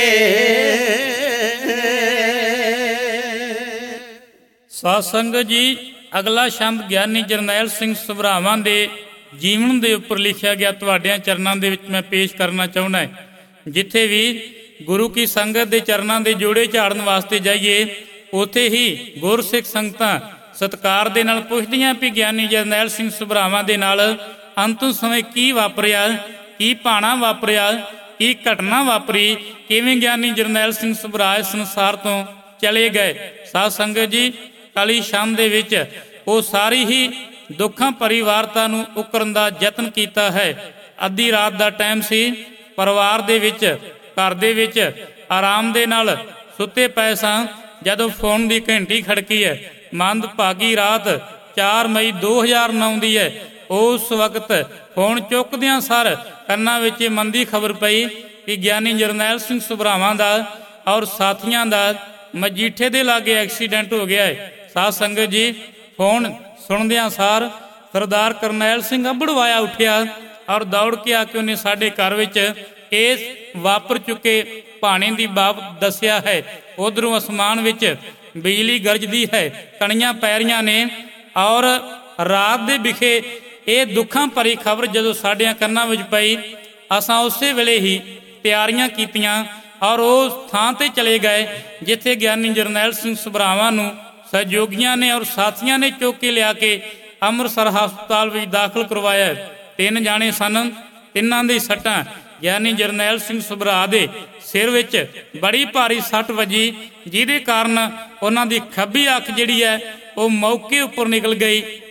ਸਾਧ ਸੰਗਤ ਜੀ, ਅਗਲਾ ਸ਼ਬਦ ਗਿਆਨੀ ਜਰਨੈਲ ਸਿੰਘ ਸਭਰਾਵਾਂ ਦੇ ਜੀਵਨ ਦੇ ਉੱਪਰ ਲਿਖਿਆ ਗਿਆ ਤੁਹਾਡਿਆਂ ਚਰਨਾਂ ਦੇ ਵਿੱਚ ਮੈਂ ਪੇਸ਼ ਕਰਨਾ ਚਾਹੁੰਦਾ ਹੈ। ਜਿੱਥੇ ਵੀ ਗੁਰੂ ਕੀ ਸੰਗਤ ਦੇ ਚਰਨਾਂ ਦੇ ਜੋੜੇ ਝਾੜਨ ਵਾਸਤੇ ਜਾਈਏ, ਉੱਥੇ ਹੀ ਗੁਰਸਿੱਖ ਸੰਗਤਾਂ ਸਤਿਕਾਰ ਦੇ ਨਾਲ ਪੁੱਛਦੀਆਂ ਵੀ ਗਿਆਨੀ ਜਰਨੈਲ ਸਿੰਘ ਸਭਰਾਵਾਂ ਦੇ ਨਾਲ ਅੰਤਿਮ ਸਮੇਂ ਕੀ ਵਾਪਰਿਆ, ਕੀ ਭਾਣਾ ਵਾਪਰਿਆ, ਕੀ ਘਟਨਾ ਵਾਪਰੀ, ਕਿਵੇਂ ਗਿਆਨੀ ਜਰਨੈਲ ਸਿੰਘ ਸਭਰਾ ਇਸ ਸੰਸਾਰ ਤੋਂ ਚਲੇ ਗਏ। ਸਾਧ ਸੰਗਤ ਜੀ, ਕਾਲੀ ਸ਼ਾਮ ਦੇ ਵਿੱਚ ਉਹ ਸਾਰੀ ਹੀ ਦੁੱਖਾਂ ਭਰੀ ਵਾਰਤਾ ਨੂੰ ਉਕਰਨ ਦਾ ਯਤਨ ਕੀਤਾ ਹੈ। ਅੱਧੀ ਰਾਤ ਦਾ ਟਾਈਮ ਸੀ, ਪਰਿਵਾਰ ਦੇ ਵਿੱਚ ਘਰ ਦੇ ਵਿੱਚ ਆਰਾਮ ਦੇ ਨਾਲ ਸੁੱਤੇ ਪਏ ਸਾਂ, ਜਦੋਂ ਫੋਨ ਦੀ ਘੰਟੀ ਖੜਕੀ ਹੈ। ਮੰਦਭਾਗੀ ਰਾਤ ਚਾਰ ਮਈ ਦੋ ਹਜ਼ਾਰ ਨੌ ਦੀ ਹੈ। ਉਸ ਵਕਤ ਫੋਨ ਚੁੱਕਦਿਆਂ ਸਾਰ ਕੰਨਾਂ ਵਿੱਚ ਮੰਦੀ ਖਬਰ ਪਈ ਕਿ ਗਿਆਨੀ ਜਰਨੈਲ ਸਿੰਘ ਸਭਰਾਵਾਂ ਦਾ ਔਰ ਸਾਥੀਆਂ ਦਾ ਮਜੀਠੇ ਦੇ ਲਾਗੇ ਐਕਸੀਡੈਂਟ ਹੋ ਗਿਆ ਹੈ। ਸਾਧ ਸੰਗਤ ਜੀ, ਫੋਨ ਸੁਣਦਿਆਂ ਸਾਰ ਸਰਦਾਰ ਕਰਨੈਲ ਸਿੰਘ ਅਬੜਵਾਇਆ ਉੱਠਿਆ ਔਰ ਦੌੜ ਕੇ ਆ ਕੇ ਉਹਨੇ ਸਾਡੇ ਘਰ ਵਿੱਚ ਇਸ ਵਾਪਰ ਚੁੱਕੇ ਭਾਣੇ ਦੀ ਬਾਬਤ ਦੱਸਿਆ ਹੈ। ਉਧਰੋਂ ਅਸਮਾਨ ਵਿੱਚ ਬਿਜਲੀ ਗਰਜਦੀ ਹੈ, ਕਣੀਆਂ ਪੈ ਰਹੀਆਂ ਨੇ ਔਰ ਰਾਤ ਦੇ ਵਿਖੇ ਇਹ ਦੁੱਖਾਂ ਭਰੀ ਖਬਰ ਜਦੋਂ ਸਾਡਿਆਂ ਕੰਨਾਂ ਵਿੱਚ ਪਈ, ਅਸਾਂ ਉਸੇ ਵੇਲੇ ਹੀ ਤਿਆਰੀਆਂ ਕੀਤੀਆਂ ਔਰ ਉਸ ਥਾਂ ਤੇ ਚਲੇ ਗਏ ਜਿੱਥੇ ਗਿਆਨੀ ਜਰਨੈਲ ਸਿੰਘ ਸਭਰਾਵਾਂ ਨੂੰ ਸਹਿਯੋਗੀਆਂ ਨੇ ਔਰ ਸਾਥੀਆਂ ਨੇ ਚੁੱਕ ਕੇ ਲਿਆ ਕੇ ਅੰਮ੍ਰਿਤਸਰ ਹਸਪਤਾਲ ਵਿੱਚ ਦਾਖਲ ਕਰਵਾਇਆ। ਤਿੰਨ ਜਾਣੇ ਸਨ, ਤਿੰਨਾਂ ਦੀ ਸੱਟਾਂ ਗਿਆਨੀ ਜਰਨੈਲ ਸਿੰਘ ਸਭਰਾ ਦੇ ਸਿਰ ਵਿੱਚ ਬੜੀ ਭਾਰੀ ਸੱਟ ਵੱਜੀ, ਜਿਹਦੇ ਕਾਰਨ ਉਹਨਾਂ ਦੀ ਖੱਬੀ ਅੱਖ ਜਿਹੜੀ ਹੈ ਉਹ ਮੌਕੇ ਉੱਪਰ ਨਿਕਲ ਗਈ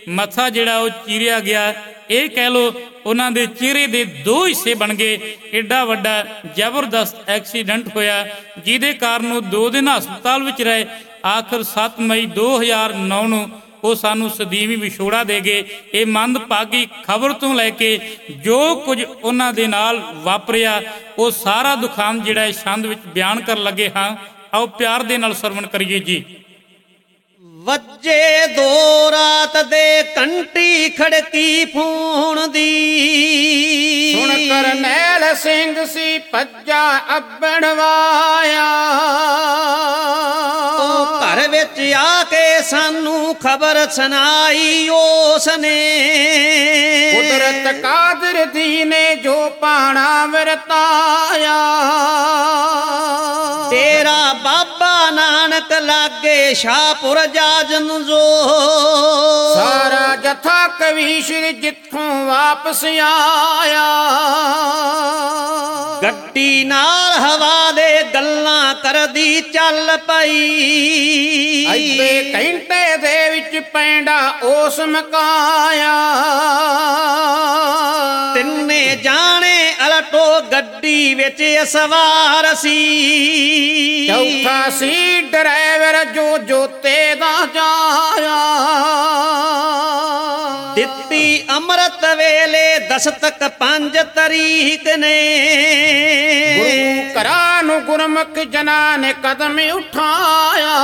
ਮੱਥਾ ਜਿਹੜਾ ਉਹ ਚੀਰਿਆ ਗਿਆ। ਇਹ ਕਹਿ ਲਓ ਉਹਨਾਂ ਦੇ ਚਿਹਰੇ ਦੇ ਦੋ ਹਿੱਸੇ ਬਣ ਗਏ। ਐਡਾ ਵੱਡਾ ਜ਼ਬਰਦਸਤ ਐਕਸੀਡੈਂਟ ਹੋਇਆ ਜਿਹਦੇ ਕਾਰਨ ਉਹ ਦੋ ਦਿਨ ਹਸਪਤਾਲ ਵਿੱਚ ਰਹੇ। ਆਖਰ ਸੱਤ ਮਈ ਦੋ ਹਜ਼ਾਰ ਨੌ ਨੂੰ ਉਹ ਸਾਨੂੰ ਸਦੀਵੀ ਵਿਛੋੜਾ ਦੇ ਗਏ। ਇਹ ਮੰਦਭਾਗੀ ਖਬਰ ਤੋਂ ਲੈ ਕੇ ਜੋ ਕੁਝ ਉਹਨਾਂ ਦੇ ਨਾਲ ਵਾਪਰਿਆ ਉਹ ਸਾਰਾ ਦੁਖਾਂਤ ਜਿਹੜਾ ਇਸ ਛੰਦ ਵਿੱਚ ਬਿਆਨ ਕਰਨ ਲੱਗੇ ਹਾਂ। ਆਓ ਪਿਆਰ ਦੇ ਨਾਲ ਸਰਵਣ ਕਰੀਏ ਜੀ। ਵੱਜੇ ਦੋ ਰਾਤ ਦੇ ਘੰਟੀ ਖੜਕੀ ਫੂਣ ਦੀ, ਸੁਣ ਕਰਨੈਲ ਸਿੰਘ ਸੀ ਭੱਜਾ ਅੱਬੜਵਾਇਆ। ਉਹ ਘਰ ਵਿੱਚ ਆ ਕੇ ਸਾਨੂੰ ਖਬਰ ਸੁਣਾਈ ਉਸ ਨੇ, ਕੁਦਰਤ ਕਾਦਰ ਦੀ ਨੇ ਜੋ ਪਾਣਾ ਵਰਤਾਇਆ। ਤੇਰਾ ਬਾਬਾ ਨਾਨਕ ਲਾਗੇ ਸ਼ਾਹਪੁਰ ਜਾਜਨ ਜੋ, ਸਾਰਾ ਜਥਾ ਕਵੀਸ਼ਰ ਜਿੱਥੋਂ ਵਾਪਸ ਆਇਆ। ਗੱਡੀ ਨਾਲ ਹਵਾ ਦੇ ਗੱਲਾਂ ਕਰਦੀ ਚੱਲ ਪਈ, ਅੱਧੇ ਘੰਟੇ ਦੇ ਵਿੱਚ ਪੈਂਡਾ ਉਸ ਮਕਾਇਆ। ਤਿੰਨੇ ਜਾਣੇ ਅਲਟੋ ਗੱਡੀ ਵਿੱਚ ਸਵਾਰ ਸੀ, ਚੌਥਾ ਸੀ ਡਰਾਈਵਰ ਜੋ ਜੋਤੇ ਦਾ ਜਾਇਆ। ਦਿੱਤੀ ਅੰਮ੍ਰਿਤ ਵੇਲੇ ਦਸਤਕ ਪੰਜ ਤਰੀਕ ਨੇ, ਗੁਰੂ ਘਰਾਂ ਨੂੰ ਗੁਰਮੁਖ ਜਨਾਂ ਨੇ ਕਦਮ ਉਠਾਇਆ।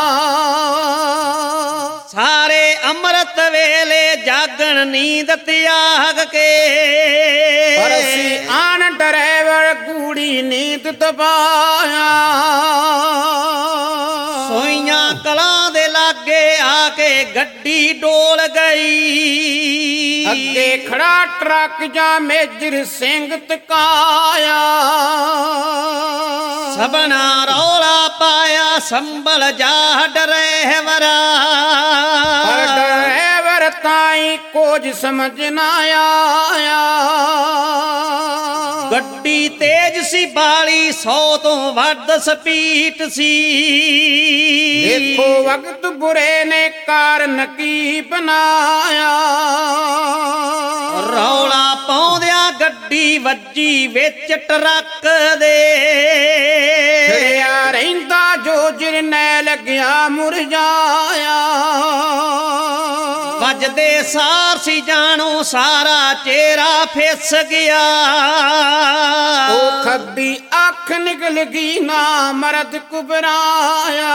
ਸਾਰੇ ਅੰਮ੍ਰਿਤ ਵੇਲੇ ਜਾਗਣ ਨੀਂਦ ਤਿਆਗ ਕੇ, ਪਰ ਅਸੀਂ ਆਣ ਡਰਾਈਵਰ ਗੂੜੀ ਨੀਂਦ ਦਬਾਇਆ। ਸੋਈਆਂ ਕਲਾਂ ਦੇ ਲਾਗੇ ਆ ਕੇ ਗੱਡੀ ਡੋਲ ਗਈ, ਅੱਗੇ ਖੜਾ ਟਰੱਕ ਜਾਂ ਮੇਜਰ ਸਿੰਘ ਤਕਾਇਆ। ਸਭਨਾ ਰੌਲਾ ਪਾਇਆ ਸੰਭਲ ਜਾ ਡਰਾਈਵਰਾ, ਪਰ ਡਰਾਈਵਰ ਤਾਈਂ ਕੁਝ ਸਮਝ ਨਾ ਆਇਆ। ਗੱਡੀ ਤੇਜ਼ ਸੀ ਬਾਲੀ ਸੌ ਤੋਂ ਵੱਧ ਸਪੀਡ ਸੀ, ਦੇਖੋ ਵਕਤ ਬੁਰੇ ਨੇ ਕਾਰਨ ਕੀ ਬਣਾਇਆ। ਰੌਲਾ ਪਾਉਂਦਿਆਂ ਗੱਡੀ ਵੱਜੀ ਵਿੱਚ ਟਰੱਕ ਦੇ, ਛੜਿਆ ਰਹਿੰਦਾ ਜੋ ਜਰਨੈਲ ਗਿਆ ਮੁਰਝਾਇਆ। ਵੱਜਦੇ ਸਾਰ ਸੀ ਜਾਣੋ ਸਾਰਾ ਚਿਹਰਾ ਫਿਸ ਗਿਆ, ਉਹ ਖੱਬੀ ਅੱਖ ਨਿਕਲ ਗਈ ਨਾ ਮਰਦ ਕੁਬਰਾਇਆ।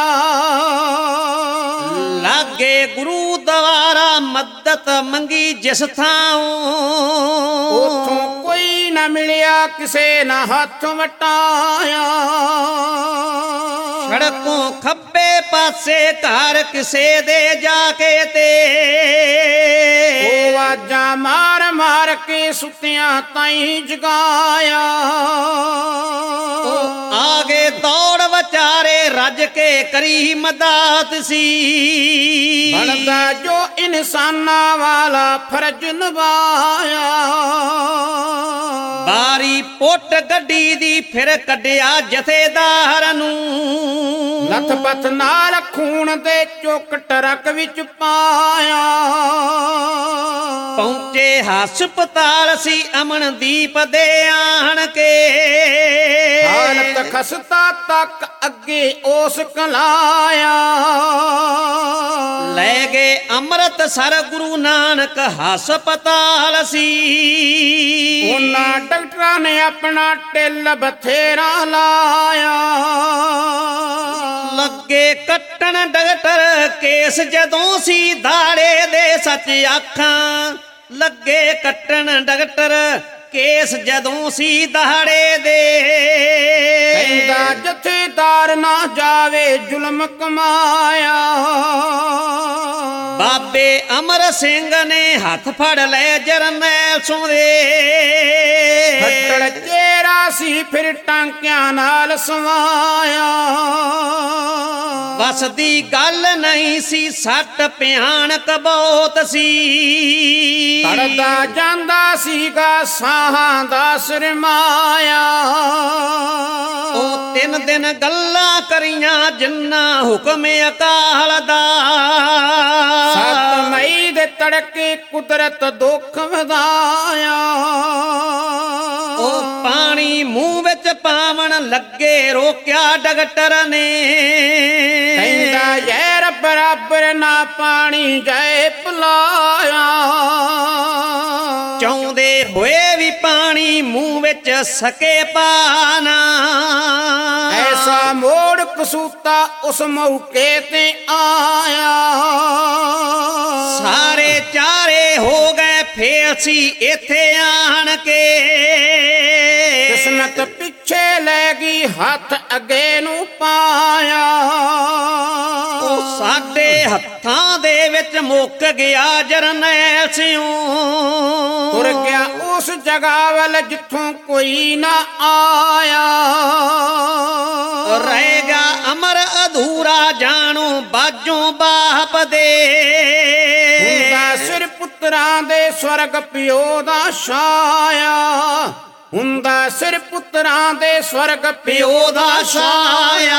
ਲਾਗੇ ਗੁਰੂ ਦਵਾਰਾ ਮਦਦ ਮੰਗੀ ਜਿਸ ਥਾਂ, ਉਥੋਂ ਕੋਈ ਨਾ ਮਿਲਿਆ ਕਿਸੇ ਨਾ ਹੱਥ ਵਟਾਇਆ। ਸੜਕੋਂ ਖੱਬੇ ਪਾਸੇ ਘਰ ਕਿਸੇ ਦੇ ਜਾ ਕੇ ਤੇ, ਉਹ ਆਵਾਜ਼ਾਂ ਮਾਰ ਮਾਰ ਕੇ ਸੁੱਤਿਆਂ ਤਾਈਂ ਜਗਾਇਆ। ਆਗੇ ਦੌੜ ਵਿਚਾਰੇ ਰੱਜ ਕੇ ਕਰੀ ਮਦਦ ਸੀ, ਬਣਦਾ ਜੋ ਇਨਸਾਨਾਂ ਵਾਲਾ ਫਰਜ਼ ਨਿਭਾਇਆ। ਬਾਰੀ ਪੁੱਟ ਗੱਡੀ ਦੀ ਫਿਰ ਕੱਢਿਆ ਜਥੇਦਾਰ ਨੂੰ, ਲੱਥ-ਪੱਥ ਨਾਲ ਖੂਨ ਦੇ ਚੁੱਕ ਟਰੱਕ ਵਿੱਚ ਪਾਇਆ। ਪਹੁੰਚੇ ਹਸਪਤਾਲ ਸੀ ਅਮਨਦੀਪ ਦੇ ਆਣ ਕੇ, ਹਾਲਤ ਖਸਤਾ ਤੱਕ ਅੱਗੇ ਉਸ ਕਲਾਇਆ। ਲੈ ਗਏ ਅੰਮ੍ਰਿਤਸਰ ਗੁਰੂ ਨਾਨਕ ਹਸਪਤਾਲ ਸੀ, ਉਹਨਾਂ ਡਾਕਟਰਾਂ ਨੇ ਆਪਣਾ ਢਿੱਲ ਬਥੇਰਾ ਲਾਇਆ। ਲੱਗੇ ਕੱਟਣ ਡਾਕਟਰ ਕੇਸ ਜਦੋਂ ਸੀ ਦਾੜੇ ਦੇ ਸੱਚ ਆਖਾਂ, ਲੱਗੇ ਕੱਟਣ ਡਾਕਟਰ ਕੇਸ ਜਦੋਂ ਸੀ ਦਹਾੜੇ ਦੇ, ਕਹਿੰਦਾ ਜਥੇਦਾਰ ਨਾ ਜਾਵੇ ਜ਼ੁਲਮ ਕਮਾਇਆ। ਬਾਬੇ ਅਮਰ ਸਿੰਘ ਨੇ ਹੱਥ ਫੜ ਲੈ ਜਰਨੈਲ ਸਿੰਘ ਦੇ, ਫੱਟੜ ਚਿਹਰਾ ਸੀ ਫਿਰ ਟਾਂਕਿਆਂ ਨਾਲ ਸਵਾਇਆ। ਬਸ ਦੀ ਗੱਲ ਨਹੀਂ ਸੀ ਸੱਟ ਭਿਆਨਕ ਬਹੁਤ ਸੀ, ਤੜਦਾ ਜਾਂਦਾ ਸੀਗਾ ਸਾਹਾਂ ਦਾ ਸਰਮਾਇਆ। ਉਹ ਤਿੰਨ ਦਿਨ ਗੱਲਾਂ ਕਰੀਆਂ ਜਿੰਨਾ ਹੁਕਮ ਅਕਾਲ ਦਾ। ਸੱਤ ਮਈ ਦੇ ਤੜਕੇ ਕੁਦਰਤ ਦੁੱਖ ਵਧਾਇਆ। ਉਹ ਪਾਣੀ ਮੂੰਹ ਵਿੱਚ ਪਾਵਣ ਲੱਗੇ ਰੋਕਿਆ ਡਾਕਟਰ ਨੇ। ਕਹਿੰਦਾ ਜ਼ਹਿਰ ਬਰਾਬਰ ਨਾ ਪਾਣੀ ਜਾਏ ਪਿਲਾਇਆ। ਚਾਹੁੰਦੇ ਹੋਏ ਵੀ ਪਾਣੀ ਮੂੰਹ ਵਿੱਚ ਸਕੇ ਪਾਣਾ। ਐਸਾ ਮੋੜ ਕਸੂਤਾ ਉਸ ਮੌਕੇ ਤੇ ਆਇਆ। ਸਾਰੇ ਚਾਰੇ ਹੋ ਗਏ ਫੇਸੀ ਇੱਥੇ ਆਣ ਕੇ। ਕਿਸਮਤ ਪਿੱਛੇ ਲੈ ਗਈ ਹੱਥ ਅੱਗੇ ਨੂੰ ਪਾਇਆ। ਉਹ ਸਾਡੇ ਹੱਥਾਂ ਦੇ ਵਿੱਚ ਮੁੱਕ ਗਿਆ ਜਰਨੈਲ ਸਿਉਂ। ਤੁਰ ਗਿਆ ਉਸ ਜਗ੍ਹਾ ਵੱਲ ਜਿੱਥੋਂ ਕੋਈ ਨਾ ਆਇਆ। ਰਹੇਗਾ ਅਮਰ ਅਧੂਰਾ ਜਾਣੋ ਬਾਝੋਂ ਬਾਪ ਦੇ। ਹੁੰਦਾ ਸਿਰ ਪੁੱਤਰਾਂ ਦੇ ਸਵਰਗ ਪਿਓ ਦਾ ਛਾਇਆ। ਹੁੰਦਾ ਸਿਰ ਪੁੱਤਰਾਂ ਦੇ ਸਵਰਗ ਪਿਓ ਦਾ ਛਾਇਆ।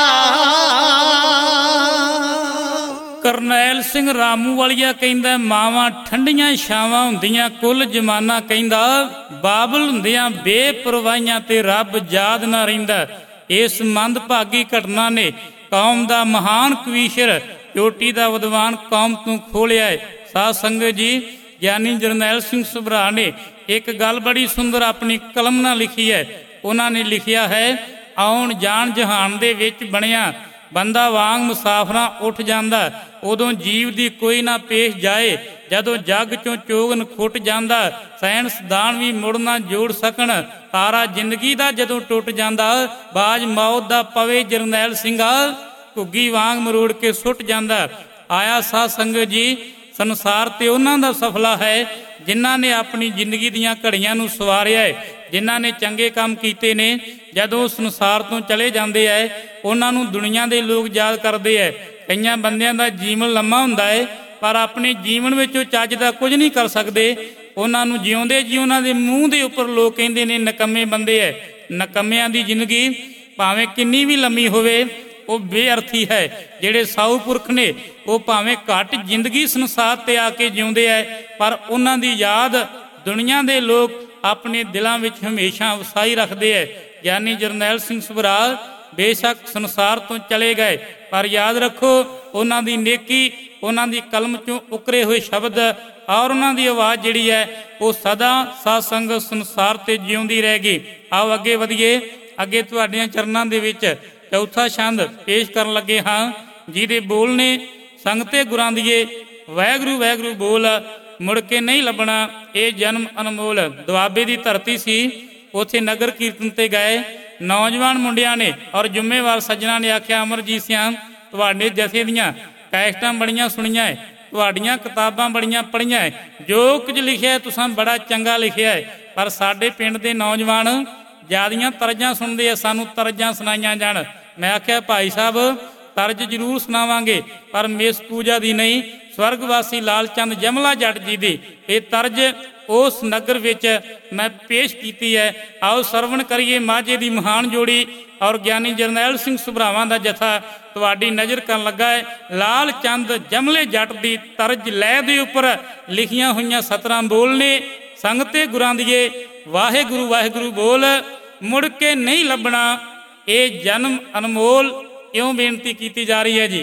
ਕਰਨੈਲ ਸਿੰਘ ਰਾਮੂਵਾਲੀਆ ਕਹਿੰਦਾ ਮਾਵਾਂ ਠੰਡੀਆਂ ਛਾਵਾਂ ਹੁੰਦੀਆਂ ਕੁੱਲ ਜਮਾਨਾ। ਕਹਿੰਦਾ ਬਾਬਲ ਹੁੰਦਿਆਂ ਬੇਪਰਵਾਹੀਆਂ ਤੇ ਰੱਬ ਯਾਦ ਨਾ ਰਹਿੰਦਾ। ਇਸ ਮੰਦਭਾਗੀ ਘਟਨਾ ਨੇ ਕੌਮ ਦਾ ਮਹਾਨ ਕਵੀਸ਼ਰ ਚੋਟੀ ਦਾ ਵਿਦਵਾਨ ਕੌਮ ਤੋਂ ਖੋਲਿਆ ਹੈ। ਸਾਧ ਸੰਗਤ ਜੀ, ਗਿਆਨੀ ਜਰਨੈਲ ਸਿੰਘ ਸਭਰਾ ਨੇ ਇੱਕ ਗੱਲ ਬੜੀ ਸੁੰਦਰ ਆਪਣੀ ਕਲਮ ਨਾਲ ਲਿਖੀ ਹੈ। ਉਹਨਾਂ ਨੇ ਲਿਖਿਆ ਹੈ, ਆਉਣ ਜਾਣ ਜਹਾਨ ਦੇ ਵਿੱਚ ਬਣਿਆ ਬੰਦਾ ਵਾਂਗ ਮੁਸਾਫਰਾਂ ਉੱਠ ਜਾਂਦਾ। ਉਦੋਂ ਜੀਵ ਦੀ ਕੋਈ ਨਾ ਪੇਸ਼ ਜਾਏ ਜਦੋਂ ਜੱਗ ਚੋਂ ਚੋਗਨ ਖੁੱਟ ਜਾਂਦਾ। ਸਾਇੰਸਦਾਨ ਵੀ ਮੁੜ ਨਾ ਜੋੜ ਸਕਣ ਤਾਰਾ ਜ਼ਿੰਦਗੀ ਦਾ ਜਦੋਂ ਟੁੱਟ ਜਾਂਦਾ। ਬਾਜ ਮੌਤ ਦਾ ਪਵੇ ਜਰਨੈਲ ਸਿੰਘਾ ਘੁੱਗੀ ਵਾਂਗ ਮਰੋੜ ਕੇ ਸੁੱਟ ਜਾਂਦਾ। ਆਇਆ ਸਾਧ ਸੰਗਤ ਜੀ, ਸੰਸਾਰ ਤੇ ਉਹਨਾਂ ਦਾ ਸਫਲਾ ਹੈ ਜਿਨ੍ਹਾਂ ਨੇ ਆਪਣੀ ਜ਼ਿੰਦਗੀ ਦੀਆਂ ਘੜੀਆਂ ਨੂੰ ਸਵਾਰਿਆ ਹੈ, ਜਿਨ੍ਹਾਂ ਨੇ ਚੰਗੇ ਕੰਮ ਕੀਤੇ ਨੇ। ਜਦੋਂ ਸੰਸਾਰ ਤੋਂ ਚਲੇ ਜਾਂਦੇ ਹੈ ਉਹਨਾਂ ਨੂੰ ਦੁਨੀਆ ਦੇ ਲੋਕ ਯਾਦ ਕਰਦੇ ਹੈ। ਕਈਆਂ ਬੰਦਿਆਂ ਦਾ ਜੀਵਨ ਲੰਮਾ ਹੁੰਦਾ ਹੈ ਪਰ ਆਪਣੇ ਜੀਵਨ ਵਿੱਚ ਉਹ ਚੱਜ ਦਾ ਕੁਝ ਨਹੀਂ ਕਰ ਸਕਦੇ। ਉਹਨਾਂ ਨੂੰ ਜਿਉਂਦੇ ਜੀ ਉਹਨਾਂ ਦੇ ਮੂੰਹ ਦੇ ਉੱਪਰ ਲੋਕ ਕਹਿੰਦੇ ਨੇ ਨਕੰਮੇ ਬੰਦੇ ਹੈ। ਨਕੰਮਿਆਂ ਦੀ ਜ਼ਿੰਦਗੀ ਭਾਵੇਂ ਕਿੰਨੀ ਵੀ ਲੰਮੀ ਹੋਵੇ ਉਹ ਬੇਅਰਥੀ ਹੈ। ਜਿਹੜੇ ਸਾਊ ਪੁਰਖ ਨੇ ਉਹ ਭਾਵੇਂ ਘੱਟ ਜ਼ਿੰਦਗੀ ਸੰਸਾਰ ਤੇ ਆ ਕੇ ਜਿਉਂਦੇ ਹੈ ਪਰ ਉਹਨਾਂ ਦੀ ਯਾਦ ਦੁਨੀਆ ਦੇ ਲੋਕ ਆਪਣੇ ਦਿਲਾਂ ਵਿੱਚ ਹਮੇਸ਼ਾ ਵਸਾਈ ਰੱਖਦੇ ਹੈ। ਗਿਆਨੀ ਜਰਨੈਲ ਸਿੰਘ ਸਭਰਾ ਬੇਸ਼ੱਕ ਸੰਸਾਰ ਤੋਂ ਚਲੇ ਗਏ ਪਰ ਯਾਦ ਰੱਖੋ ਉਹਨਾਂ ਦੀ ਨੇਕੀ, ਉਹਨਾਂ ਦੀ ਕਲਮ ਚੋਂ ਉਕਰੇ ਹੋਏ ਸ਼ਬਦ ਔਰ ਉਹਨਾਂ ਦੀ ਆਵਾਜ਼ ਜਿਹੜੀ ਹੈ ਉਹ ਸਦਾ ਸਾਧ ਸੰਗਤ ਸੰਸਾਰ ਤੇ ਜਿਉਂਦੀ ਰਹੇਗੀ। ਆਓ ਅੱਗੇ ਵਧੀਏ। ਅੱਗੇ ਤੁਹਾਡੀਆਂ ਚਰਨਾਂ ਦੇ ਵਿੱਚ ਚੌਥਾ ਛੰਦ ਪੇਸ਼ ਕਰਨ ਲੱਗੇ ਹਾਂ ਜਿਹਦੇ ਬੋਲ ਨੇ ਸੰਗਤੇ ਗੁਰਾਂ ਦੀਏ ਵਾਹਿਗੁਰੂ ਵਾਹਿਗੁਰੂ ਬੋਲ ਮੁੜ ਕੇ ਨਹੀਂ ਲੱਭਣਾ ਇਹ ਜਨਮ ਅਨਮੋਲ। ਦੁਆਬੇ ਦੀ ਧਰਤੀ ਸੀ, ਉੱਥੇ ਨਗਰ ਕੀਰਤਨ ਤੇ ਗਏ ਨੌਜਵਾਨ ਮੁੰਡਿਆਂ ਨੇ ਔਰ ਜ਼ਿੰਮੇਵਾਰ ਸੱਜਣਾ ਨੇ ਆਖਿਆ, ਅਮਰਜੀਤ ਸਿੰਘ ਤੁਹਾਡੇ ਜਥੇ ਦੀਆਂ ਕੈਸਟਾਂ ਬੜੀਆਂ ਸੁਣੀਆਂ ਹੈ, ਤੁਹਾਡੀਆਂ ਕਿਤਾਬਾਂ ਬੜੀਆਂ ਪੜ੍ਹੀਆਂ ਹੈ, ਜੋ ਕੁਝ ਲਿਖਿਆ ਤੁਸੀਂ ਬੜਾ ਚੰਗਾ ਲਿਖਿਆ ਹੈ ਪਰ ਸਾਡੇ ਪਿੰਡ ਦੇ ਨੌਜਵਾਨ ਜ਼ਿਆਦੀਆਂ ਤਰਜ਼ਾਂ ਸੁਣਦੇ ਆ, ਸਾਨੂੰ ਤਰਜ਼ਾਂ ਸੁਣਾਈਆਂ ਜਾਣ। ਮੈਂ ਆਖਿਆ ਭਾਈ ਸਾਹਿਬ ਤਰਜ ਜ਼ਰੂਰ ਸੁਣਾਵਾਂਗੇ ਪਰ ਮੇਸ ਪੂਜਾ ਦੀ ਨਹੀਂ, ਸਵਰਗਵਾਸੀ ਲਾਲ ਚੰਦ ਜਮਲਾ ਜੱਟ ਜੀ ਦੀ ਇਹ ਤਰਜ ਉਸ ਨਗਰ ਵਿੱਚ ਮੈਂ ਪੇਸ਼ ਕੀਤੀ ਹੈ। ਆਓ ਸਰਵਣ ਕਰੀਏ ਮਾਝੇ ਦੀ ਮਹਾਨ ਜੋੜੀ ਔਰ ਗਿਆਨੀ ਜਰਨੈਲ ਸਿੰਘ ਸਭਰਾਵਾਂ ਦਾ ਜਥਾ ਤੁਹਾਡੀ ਨਜ਼ਰ ਕਰਨ ਲੱਗਾ ਹੈ। ਲਾਲ ਚੰਦ ਜਮਲੇ ਜੱਟ ਦੀ ਤਰਜ ਲੈ ਦੇ ਉੱਪਰ ਲਿਖੀਆਂ ਹੋਈਆਂ ਸਤਰਾਂ ਬੋਲ ਨੇ ਸੰਗਤੇ ਗੁਰਾਂ ਦੀਏ ਵਾਹਿਗੁਰੂ ਵਾਹਿਗੁਰੂ ਬੋਲ ਮੁੜ ਕੇ ਨਹੀਂ ਲੱਭਣਾ ਇਹ ਜਨਮ ਅਨਮੋਲ। ਇਉਂ ਬੇਨਤੀ ਕੀਤੀ ਜਾ ਰਹੀ ਹੈ ਜੀ।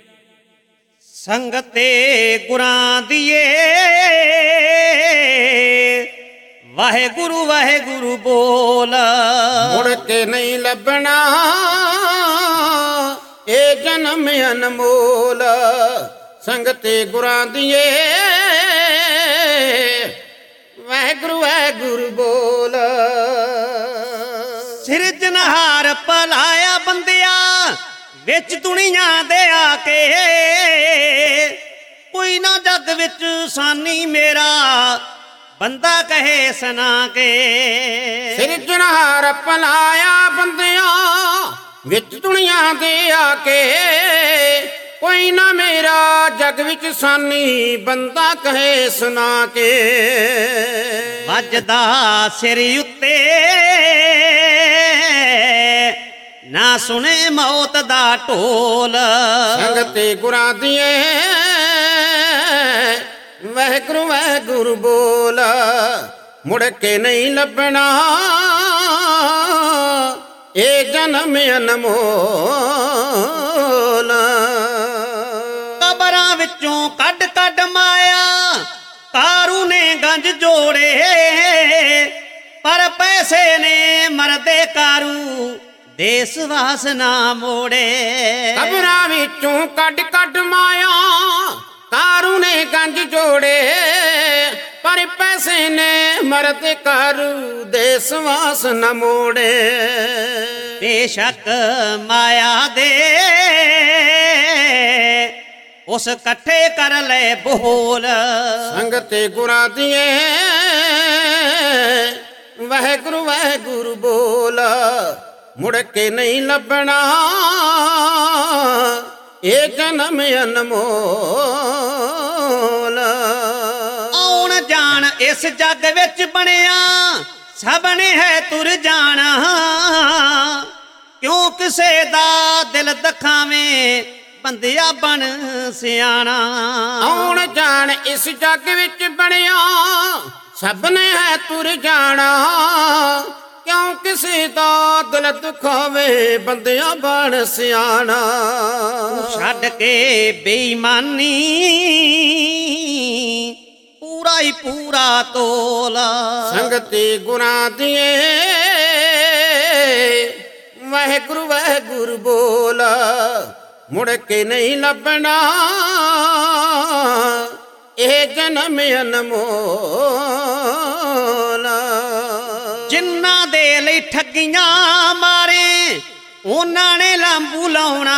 ਸੰਗਤੇ ਗੁਰਾਂ ਦੀਏ ਵਾਹਿਗੁਰੂ ਵਾਹਿਗੁਰੂ ਬੋਲ ਮੁੜ ਕੇ ਨਹੀਂ ਲੱਭਣਾ ਇਹ ਜਨਮ ਅਨਮੋਲ। ਸੰਗਤੇ ਗੁਰਾਂ ਦੀਏ ਵਾਹਿਗੁਰੂ ਵਾਹਿਗੁਰੂ ਬੋਲ। ਸਿਰਜਣਹਾਰ ਭਲਾਇਆ ਬੰਦਿਆ ਵਿੱਚ ਦੁਨੀਆ ਦੇ ਆ ਕੇ ਕੋਈ ਨਾ ਜੱਗ ਵਿੱਚ ਸਾਨੀ ਮੇਰਾ ਬੰਦਾ ਕਹੇ ਸੁਣਾ ਕੇ। ਸਿਰਜਣਹਾਰ ਭਲਾਇਆ ਬੰਦਿਆਂ ਵਿੱਚ ਦੁਨੀਆ ਦੇ ਆ ਕੇ ਕੋਈ ਨਾ ਮੇਰਾ ਜੱਗ ਵਿੱਚ ਸਾਨੀ ਬੰਦਾ ਕਹੇ ਸੁਣਾ ਕੇ। ਵੱਜਦਾ ਸਿਰ ਉੱਤੇ ਨਾ ਨਾ ਸੁਣੇ ਮੌਤ ਦਾ ਢੋਲ। ਸੰਗਤੇ ਗੁਰਾਂ ਦੀਏ ਵਾਹਿਗੁਰੂ ਵਾਹਿਗੁਰੂ ਬੋਲ, ਮੁੜ ਕੇ ਨਹੀਂ ਲੱਭਣਾ ਇਹ ਜਨਮ ਅਨਮੋਲ। ਕਬਰਾਂ ਵਿੱਚੋਂ ਕੱਢ ਕੱਢ ਮਾਇਆ ਕਾਰੂ ਨੇ ਗੰਜ ਜੋੜੇ, ਪਰ ਪੈਸੇ ਨੇ ਮਰਦੇ ਕਾਰੂ ਦੇਸ ਵਾਸ ਨਾ ਮੋੜੇ। ਕਬਰਾਂ ਵਿੱਚੋਂ ਕੱਢ ਕੱਢ ਮਾਇਆ ਕਾਰੂ ਨੇ ਗੰਜ ਜੋੜੇ, ਪਰ ਪੈਸੇ ਨੇ ਮਰਦੇ ਕਾਰੂ ਦੇਸ ਵਾਸ ਨਾ ਮੋੜੇ। ਬੇਸ਼ੱਕ ਮਾਇਆ ਦੇ ਉਸ ਇਕੱਠੇ ਕਰ ਲੈ ਬੋਲ। ਸੰਗਤੇ ਗੁਰਾਂ ਦੀਏ ਵਾਹਿਗੁਰੂ ਵਾਹਿਗੁਰੂ ਬੋਲ, ਮੁੜ ਕੇ ਨਹੀਂ ਲੱਭਣਾ ਇਹ ਜਨਮ ਅਨਮੋਲ। ਆਉਣ ਜਾਣ ਇਸ ਜੱਗ ਵਿੱਚ ਬਣਿਆ ਸਭ ਨੇ ਹੈ ਤੁਰ ਜਾਣਾ, ਕਿਉਂ ਕਿਸੇ ਦਾ ਦਿਲ ਦਿਖਾਵੇਂ ਬੰਦਿਆ ਬਣ ਸਿਆਣਾ। ਆਉਣ ਜਾਣ ਇਸ ਜੱਗ ਵਿੱਚ ਬਣਿਆ ਸਭ ਨੇ ਹੈ ਤੁਰ ਜਾਣਾ, ਕਿਉਂ ਕਿਸੇ ਦਾ ਦਿਲ ਦੁਖਾਵੇ ਬੰਦਿਆ ਬਣ ਸਿਆਣਾ। ਛੱਡ ਕੇ ਬੇਈਮਾਨੀ ਪੂਰਾ ਹੀ ਪੂਰਾ ਤੋਲ। ਸੰਗਤੇ ਗੁਰਾਂ ਦੀਏ ਵਾਹਿਗੁਰੂ ਵਾਹਿਗੁਰੂ ਬੋਲ, ਮੁੜ ਕੇ ਨਹੀਂ ਲੱਭਣਾ ਇਹ ਜਨਮ ਅਨਮੋਲ। ਜਿਨ੍ਹਾਂ ਦੇ ਲਈ ਠੱਗੀਆਂ ਮਾਰੇ ਉਹਨਾਂ ਨੇ ਲਾਂਬੂ ਲਾਉਣਾ,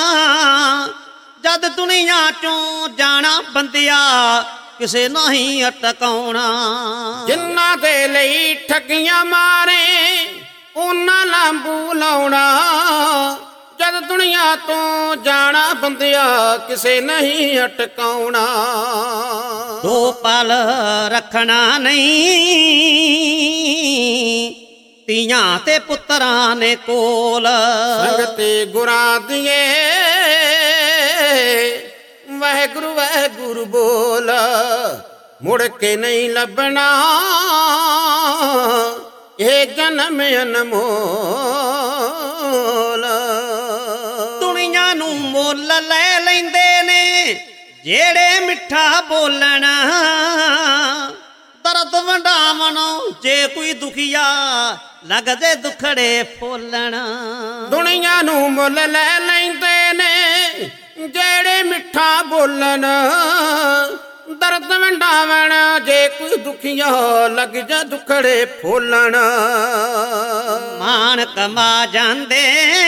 ਜਦ ਦੁਨੀਆ ਚੋਂ ਜਾਣਾ ਬੰਦਿਆ ਕਿਸੇ ਨਹੀਂ ਅਟਕਾਉਣਾ। ਜਿਨ੍ਹਾਂ ਦੇ ਲਈ ਠੱਗੀਆਂ ਮਾਰੇ ਉਹਨਾਂ ਲਾਂਬੂ ਲਾਉਣਾ, ਜਦ ਦੁਨੀਆ ਤੋਂ ਜਾਣਾ ਬੰਦਿਆ ਕਿਸੇ ਨਹੀਂ ਅਟਕਾਉਣਾ। ਦੋ ਪਲ ਰੱਖਣਾ ਨਹੀਂ ਧੀਆਂ ਤੇ ਪੁੱਤਰਾਂ ਨੇ ਕੋਲ। ਸੰਗਤੇ ਗੁਰਾਂ ਦੀਏ ਵਾਹਿਗੁਰੂ ਵਾਹਿਗੁਰੂ ਬੋਲ, ਮੁੜ ਕੇ ਨਹੀਂ ਲੱਭਣਾ ਇਹ ਜਨਮ ਅਨਮੋਲ। ਦੁਨੀਆ ਨੂੰ ਮੁੱਲ ਲੈ ਲੈਂਦੇ ਨੇ ਜਿਹੜੇ ਮਿੱਠਾ ਬੋਲਣਾ, ਦਰਦ ਵੰਡਾਵਣ ਜੇ ਕੋਈ ਦੁਖੀਆ ਲੱਗਦੇ ਦੁਖੜੇ ਫੋਲਣਾ। ਦੁਨੀਆ ਨੂੰ ਮੁੱਲ ਲੈ ਲੈਂਦੇ ਨੇ ਜਿਹੜੇ ਮਿੱਠਾ ਬੋਲਣ, ਦਰਦ ਵੰਡਾਵਣ ਜੇ ਕੋਈ ਦੁਖੀਆ ਲੱਗ ਜਾ ਦੁਖੜੇ ਫੋਲਣ। ਮਾਣ ਕਮਾ ਜਾਂਦੇ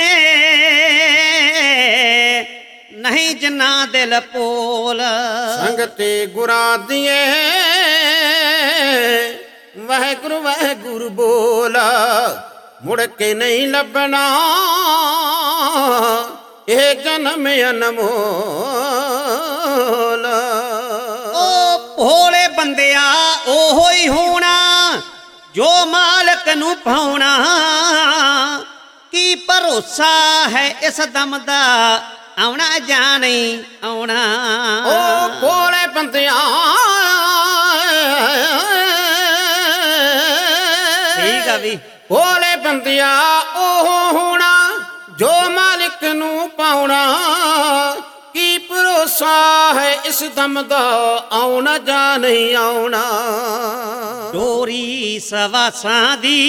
ਨਹੀਂ ਜਿੰਨਾ ਦਿਲ ਪੋਲ। ਸੰਗਤੇ ਗੁਰਾਂ ਦੀਏ ਵਾਹਿਗੁਰੂ ਵਾਹਿਗੁਰੂ ਬੋਲ, ਮੁੜ ਕੇ ਨਹੀਂ ਲੱਭਣਾ ਇਹ ਜਨਮ ਅਨਮੋਲ। ਓ ਭੋਲੇ ਬੰਦਿਆ ਉਹੋ ਹੀ ਹੋਣਾ ਜੋ ਮਾਲਕ ਨੂੰ ਪਾਉਣਾ, ਕੀ ਭਰੋਸਾ ਹੈ ਇਸ ਦਮ ਦਾ ਆਉਣਾ ਜਾਂ ਨਹੀਂ ਆਉਣਾ। ਓ ਭੋਲੇ ਬੰਦਿਆ ਠੀਕ ਆ ਵੀ। ਭੋਲੇ ਬੰਦਿਆ ਉਹ ਹੋਣਾ ਜੋ ਮਾਲਿਕ ਨੂੰ ਪਾਉਣਾ, ਕੀ ਭਰੋਸਾ ਹੈ ਇਸ ਦਮ ਦਾ ਆਉਣਾ ਜਾਂ ਨਹੀਂ ਆਉਣਾ। ਡੋਰੀ ਸਵਾਸਾਂ ਦੀ